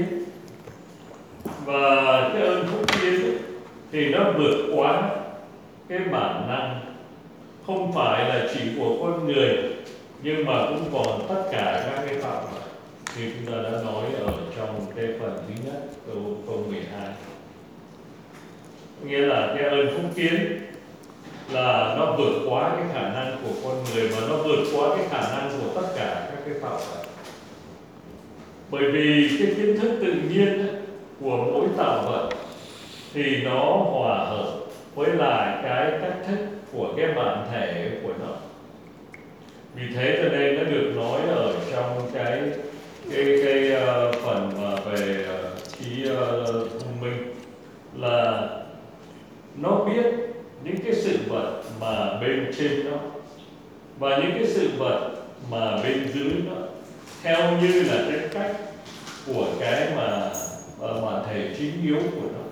Và cái ơn phúc kiến thì nó vượt quá cái bản năng, không phải là chỉ của con người, nhưng mà cũng còn tất cả các cái phạm vật như chúng ta đã nói ở trong cái phần thứ nhất, câu câu mười hai. Nghĩa là cái ơn phúc kiến là nó vượt quá cái khả năng của con người, và nó vượt quá cái khả năng của tất cả các cái phạm vật. Bởi vì cái kiến thức tự nhiên của mỗi tạo vật thì nó hòa hợp với lại cái cách thức của cái bản thể của nó. Vì thế cho nên nó được nói ở trong cái cái cái uh, phần mà về uh, trí uh, thông minh là nó biết những cái sự vật mà bên trên nó và những cái sự vật mà bên dưới nó theo như là cái cách của cái mà uh, bản thể chính yếu của nó.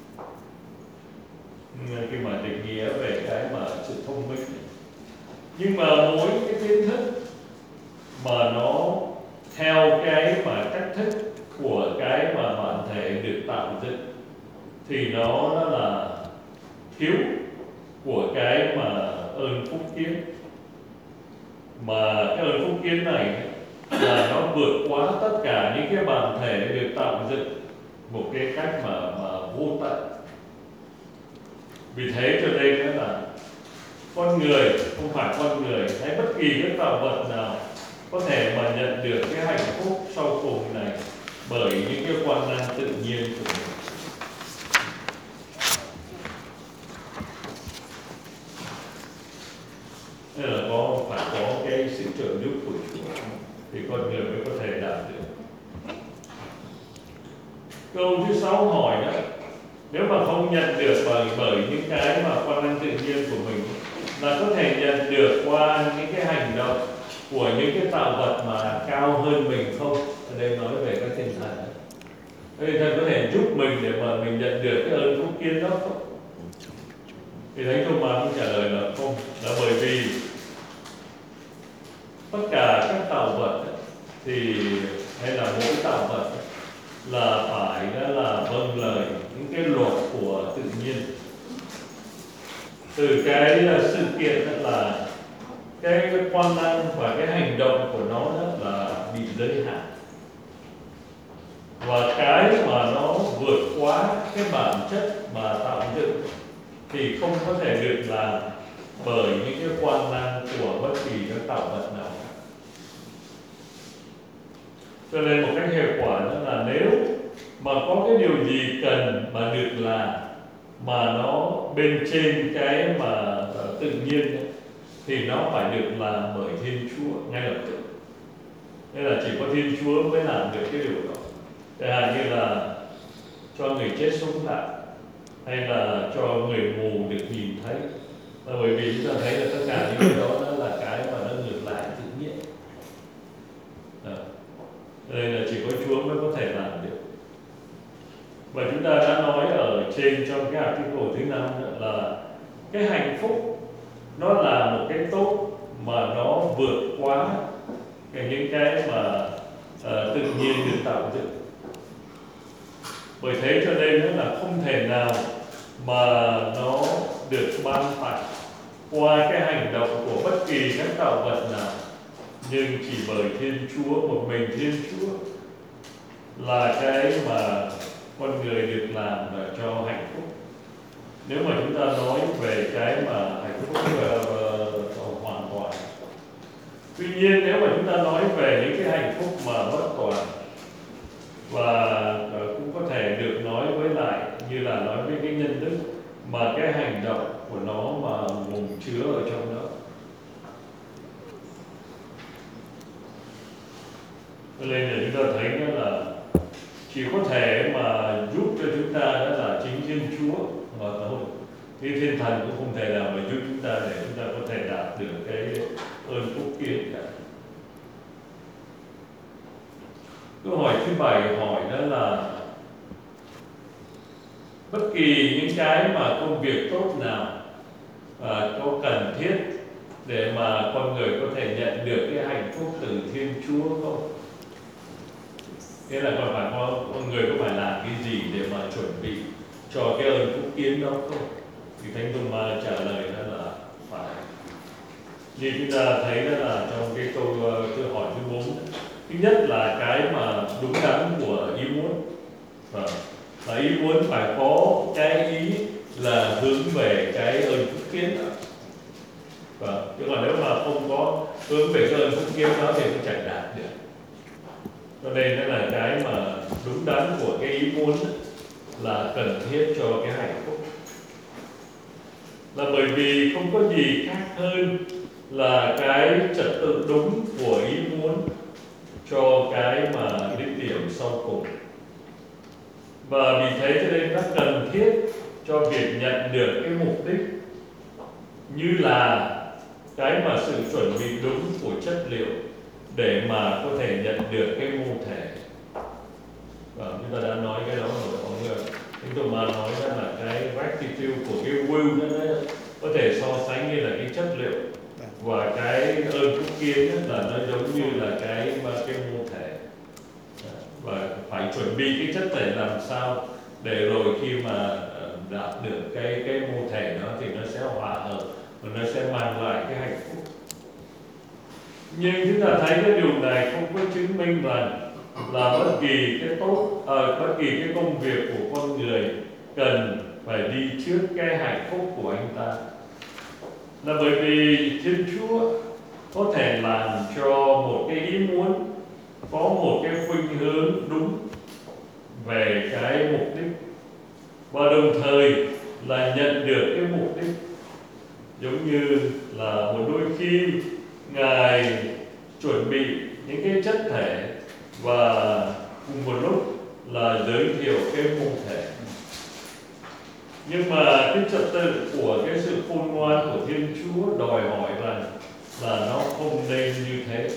Khi mà định nghĩa về cái mà sự thông minh, nhưng mà mỗi cái kiến thức mà nó theo cái mà cách thức của cái mà bản thể được tạo dựng thì nó, nó là thiếu của cái mà ơn phúc kiến. Mà cái ơn phúc kiến này là nó vượt quá tất cả những cái bản thể được tạo dựng một cái cách mà, mà vô tận. Vì thế cho nên đó là con người, không phải con người hay bất kỳ cái tạo vật nào có thể mà nhận được cái hạnh phúc sau cùng này bởi những cái quan năng tự nhiên của mình. Nên là có phải có cái sự trợ giúp của Chúa thì con người mới có thể đạt được. Câu thứ sáu hỏi đó, nếu mà không nhận được bởi bởi những cái mà quan năng tự nhiên của mình, là có thể nhận được qua những cái hành động của những cái tạo vật mà cao hơn mình không? Ở đây nói về các thiên thần. Thiên thần có thể giúp mình để mà mình nhận được cái ơn phúc kiến đó không? Thì Thánh Thomas cũng trả lời là không, là bởi vì tất cả các tạo vật thì hay là mỗi tạo vật là phải đó là vâng lời những cái luật của tự nhiên. Từ cái sự kiện đó là cái, cái quan năng và cái hành động của nó đó là bị giới hạn, và cái mà nó vượt quá cái bản chất mà tạo dựng thì không có thể được làm bởi những cái quan năng của bất kỳ cái tạo vật nào. Cho nên một cách hiệu quả đó là nếu mà có cái điều gì cần mà được làm mà nó bên trên cái mà uh, tự nhiên ấy, thì nó phải được làm bởi Thiên Chúa ngay lập tức. Nên là chỉ có Thiên Chúa mới làm được cái điều đó. Chẳng hạn như là cho người chết sống lại, hay là cho người mù được nhìn thấy. Và bởi vì chúng ta thấy là tất cả những cái đó, đó là cái mà nó ngược lại tự nhiên. Đó. Đây là chỉ có Chúa mới có thể làm được. Và chúng ta đã nói ở trên trong cái article thứ năm là cái hạnh phúc nó là một cái tốt mà nó vượt quá cái những cái mà uh, tự nhiên được tạo dựng. Bởi thế cho nên nó là không thể nào mà nó được ban tặng qua cái hành động của bất kỳ các tạo vật nào, nhưng chỉ bởi Thiên Chúa, một mình Thiên Chúa là cái mà con người được làm là cho hạnh phúc. Nếu mà chúng ta nói về cái mà hạnh phúc uh, Tuy nhiên nếu mà chúng ta nói về những cái hạnh phúc mà bất toàn và cũng có thể được nói với lại như là nói với cái nhân đức mà cái hành động của nó mà vùng chứa ở trong đó. Cho nên là chúng ta thấy đó là chỉ có thể mà giúp cho chúng ta đó là chính Thiên Chúa mà thôi. Cái thiên thần cũng không thể nào mà giúp chúng ta để chúng ta có thể đạt được cái ơn phúc kiến cả. Câu hỏi thứ bảy hỏi đó là bất kỳ những cái mà công việc tốt nào à, có cần thiết để mà con người có thể nhận được cái hạnh phúc từ Thiên Chúa không? Thế là còn phải có con người có phải làm cái gì để mà chuẩn bị cho cái ơn phúc kiến đó không? Thì Thánh Thomas trả lời đó là phải. Như chúng ta thấy đó là trong cái câu câu hỏi thứ bốn, thứ nhất là cái mà đúng đắn của ý muốn, và là ý muốn phải có cái ý là hướng về cái ơn phúc kiến đó. Và chứ còn nếu mà không có hướng về cái ơn phúc kiến đó thì cũng chẳng đạt được. Cho nên đó là cái mà đúng đắn của cái ý muốn là cần thiết cho cái hạnh phúc. Là bởi vì không có gì khác hơn là cái trật tự đúng của ý muốn cho cái mà đích điểm sau cùng. Và vì thế cho nên nó cần thiết cho việc nhận được cái mục đích như là cái mà sự chuẩn bị đúng của chất liệu để mà có thể nhận được cái mô thể. Và chúng ta đã nói cái đó rồi, ông Thánh Thomas nói đó là cái rectitude của cái will đó, đó có thể so sánh như là cái chất liệu, và cái ơn phúc kiến là nó giống như là cái cái mô thể, và phải chuẩn bị cái chất thể làm sao để rồi khi mà đạt được cái cái mô thể đó thì nó sẽ hòa hợp và nó sẽ mang lại cái hạnh phúc. Nhưng chúng ta thấy cái điều này không có chứng minh rằng là bất kỳ cái tốt, à, bất kỳ cái công việc của con người cần phải đi trước cái hạnh phúc của anh ta. Là bởi vì Thiên Chúa có thể làm cho một cái ý muốn có một cái khuynh hướng đúng về cái mục đích, và đồng thời là nhận được cái mục đích. Giống như là một đôi khi Ngài chuẩn bị những cái chất thể và cùng một lúc là giới thiệu cái mô thể. Nhưng mà cái trật tự của cái sự khôn ngoan của Thiên Chúa đòi hỏi rằng là nó không nên như thế.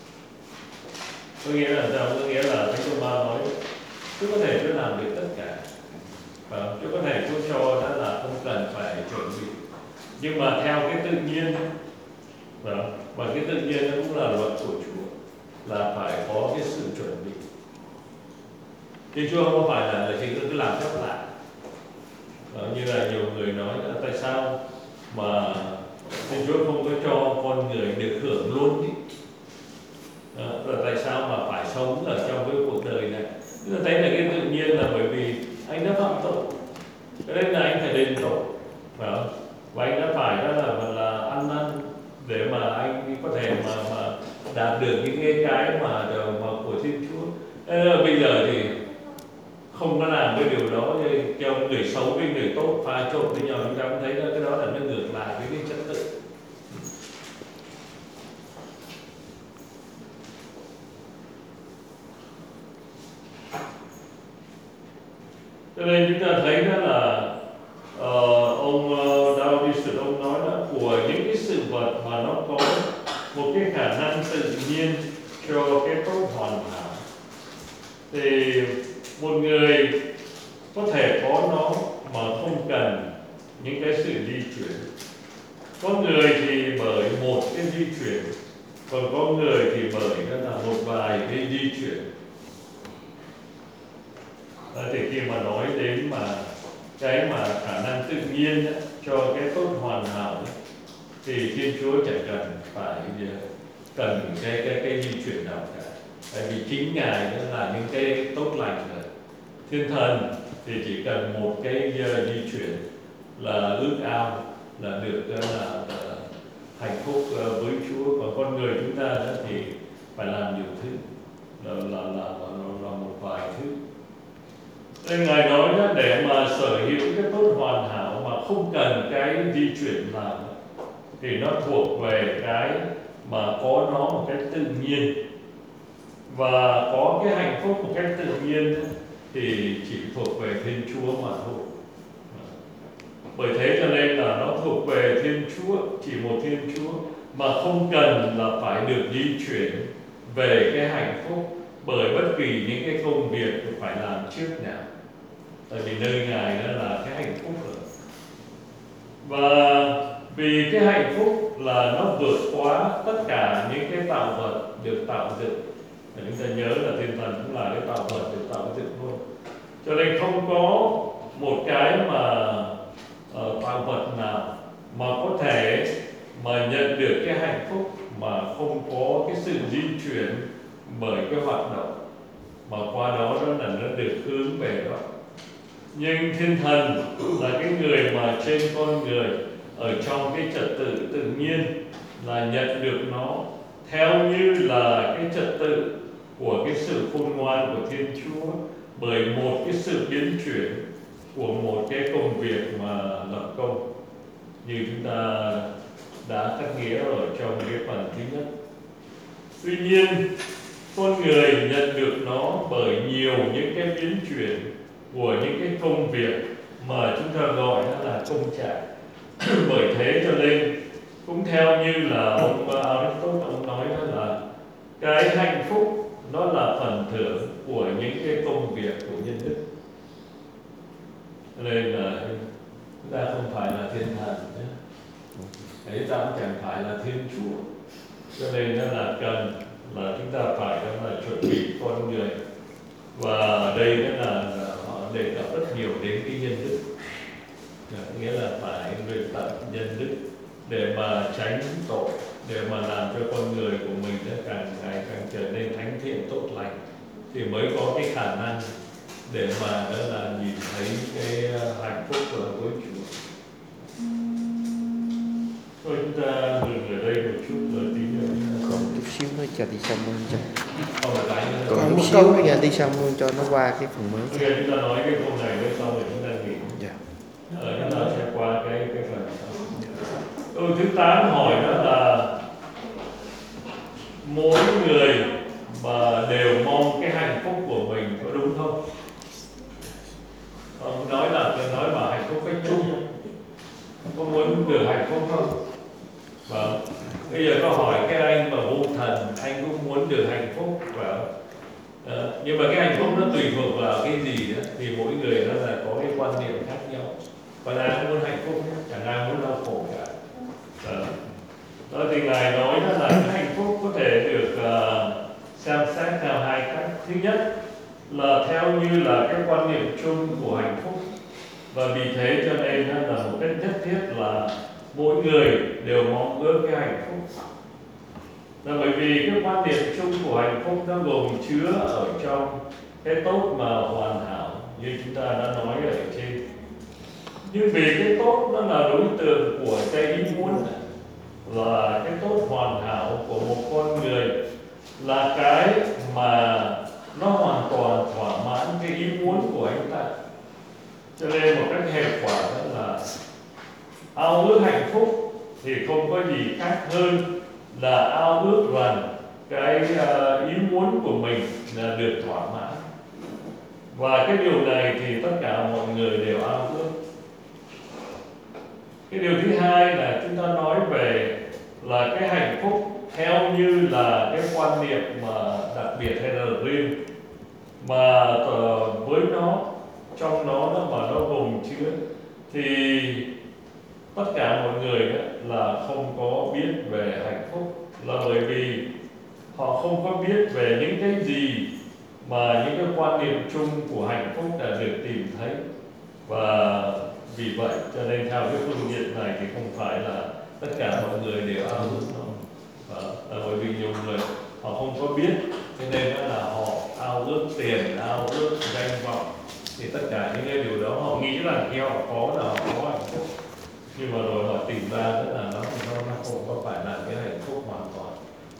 Có nghĩa là sao? Có nghĩa là Thánh Thomas nói Chúa có thể Chúa làm được tất cả, và Chúa có thể Chúa cho đó là không cần phải chuẩn bị, nhưng mà theo cái tự nhiên. Và cái tự nhiên nó cũng là luật của Chúa, là phải có cái sự chuẩn bị. Thì Chúa không phải là, là chỉ cứ làm phép lạ. Đó, như là nhiều người nói là tại sao mà Thiên Chúa không có cho con người được hưởng luôn ý. Đó, là tại sao mà phải sống ở trong cái cuộc đời này. Chúng ta thấy là cái tự nhiên là bởi vì anh đã phạm tội, cho nên là anh phải đền tội. Đó. Và anh đã phải đó là, là ăn năn để mà anh có thể mà, mà đạt được những cái cái mà, mà của Thiên Chúa. Thế là bây giờ thì không có làm cái điều đó, cho người xấu với người tốt pha trộn với nhau, chúng ta cũng thấy đó, cái đó là nó ngược lại với cái trật tự. Cho nên chúng ta thấy đó là uh, ông uh, Davidson ông nói đó, của những cái sự vật mà nó có một cái khả năng tự nhiên cho cái tốt hoàn hảo, thì một người có thể có nó mà không cần những cái sự di chuyển. Có người thì bởi một cái di chuyển, còn có người thì bởi đó là một vài cái di chuyển. Đó, thì khi mà nói đến mà cái mà khả năng tự nhiên đó, cho cái tốt hoàn hảo đó, thì Thiên Chúa chẳng cần phải cần cái cái cái di chuyển nào cả, tại vì chính Ngài đó là những cái tốt lành rồi. Thiên thần thì chỉ cần một cái uh, di chuyển là ước ao là được uh, là, là hạnh phúc uh, với Chúa. Còn con người chúng ta đó thì phải làm nhiều thứ, là là là, là, là một vài thứ. Nên Ngài nói đó, để mà sở hữu cái tốt hoàn hảo mà không cần cái di chuyển làm thì nó thuộc về cái mà có nó một cách tự nhiên, và có cái hạnh phúc một cách tự nhiên thì chỉ thuộc về Thiên Chúa mà thôi. Bởi thế cho nên là nó thuộc về Thiên Chúa, chỉ một Thiên Chúa, mà không cần là phải được di chuyển về cái hạnh phúc bởi bất kỳ những cái công việc phải làm trước nào. Tại vì nơi Ngài đó là cái hạnh phúc rồi. Và vì cái hạnh phúc là nó vượt quá tất cả những cái tạo vật được tạo dựng. Và chúng ta nhớ là Thiên Thần cũng là cái tạo vật được tạo dựng luôn. Cho nên không có một cái mà uh, tạo vật nào mà có thể mà nhận được cái hạnh phúc mà không có cái sự di chuyển bởi cái hoạt động, mà qua đó đó là nó được hướng về đó. Nhưng Thiên Thần là cái người mà trên con người ở trong cái trật tự tự nhiên là nhận được nó theo như là cái trật tự của cái sự khôn ngoan của Thiên Chúa, bởi một cái sự biến chuyển của một cái công việc mà lập công, như chúng ta đã cắt nghĩa ở trong cái phần thứ nhất. Tuy nhiên con người nhận được nó bởi nhiều những cái biến chuyển của những cái công việc mà chúng ta gọi nó là công trạng. Bởi thế cho nên cũng theo như là ông Aristotle ông nói đó là cái hạnh phúc nó là phần thưởng của những cái công việc của nhân đức. Cho nên là chúng ta không phải là thiên thần nhé, chúng ta cũng chẳng phải là Thiên Chúa. Cho nên nó là cần là chúng ta phải đó là chuẩn bị con người. Và ở đây đó là, là họ đề cập rất nhiều đến cái nhân đức, nghĩa là phải luyện tập nhân đức để mà tránh tội, để mà làm cho con người của mình nó càng ngày càng trở nên thánh thiện tốt lành, thì mới có cái khả năng để mà đó là nhìn thấy cái hạnh phúc của với Chúa. Thôi chúng ta dừng ở đây một chút rồi tí nữa.
Còn chút xíu nữa cho đi xong luôn cho.
Còn một cái nữa.
Còn chút xíu nữa đi xong luôn cho nó qua cái phần mới.
Bây giờ chúng ta nói cái câu này nữa xong rồi chúng ta nghỉ.
Dạ.
Ở chúng ta sẽ qua cái cái phần sau. Câu thứ tám hỏi đó là mỗi người mà đều mong cái hạnh phúc của mình có đúng không? Ông nói là tôi nói mà hạnh phúc cách chung, có muốn được hạnh phúc không? Vâng. Bây giờ có hỏi cái anh mà vô thần, anh cũng muốn được hạnh phúc, phải không? À, nhưng mà cái hạnh phúc nó tùy thuộc vào cái gì đó, thì mỗi người đó là có cái quan niệm khác nhau. Còn ai cũng muốn hạnh phúc, chẳng ai muốn đau khổ cả. À. Đó thì Ngài nói đó là cái hạnh phúc có thể được uh, xem xét theo hai cách. Thứ nhất là theo như là cái quan niệm chung của hạnh phúc, và vì thế cho nên đó là một cách nhất thiết là mỗi người đều mong ước cái hạnh phúc. Là bởi vì cái quan niệm chung của hạnh phúc nó gồm chứa ở trong cái tốt mà hoàn hảo như chúng ta đã nói ở trên. Nhưng vì cái tốt nó là đối tượng của cái ý muốn, là cái tốt hoàn hảo của một con người là cái mà nó hoàn toàn thỏa mãn cái ý muốn của anh ta. Cho nên một cách hệ quả đó là ao ước hạnh phúc thì không có gì khác hơn là ao ước rằng cái uh, ý muốn của mình là được thỏa mãn. Và cái điều này thì tất cả mọi người đều ao ước. Cái điều thứ hai là chúng ta nói về là cái hạnh phúc theo như là cái quan niệm mà đặc biệt hay là riêng, mà với nó, trong nó nó mà nó gồm chứa, thì tất cả mọi người đó là không có biết về hạnh phúc, là bởi vì họ không có biết về những cái gì mà những cái quan niệm chung của hạnh phúc đã được tìm thấy. Và vì vậy cho nên theo cái phương diện này thì không phải là tất cả mọi người đều ao ước nó. Là bởi vì nhiều người họ không có biết, cho nên là họ ao ước tiền, ao ước danh vọng, thì tất cả những cái điều đó họ nghĩ là khi họ có là họ có hạnh phúc, nhưng mà rồi họ tìm ra rất là nó nó, nó không có phải là cái hạnh phúc hoàn toàn.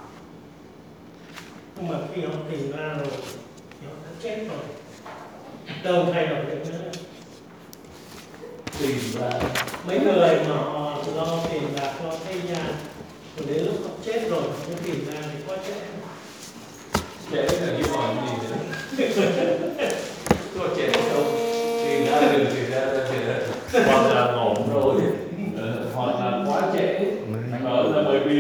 Nhưng mà khi họ tìm ra rồi thì họ đã chết rồi, đâu thay đổi được nữa.
Tìm ra
Mấy người mà họ lo tiền bạc lo thế gian, rồi đến lúc họ chết rồi họ mới tìm ra thì có chết.
trẻ là cái hỏi gì nữa.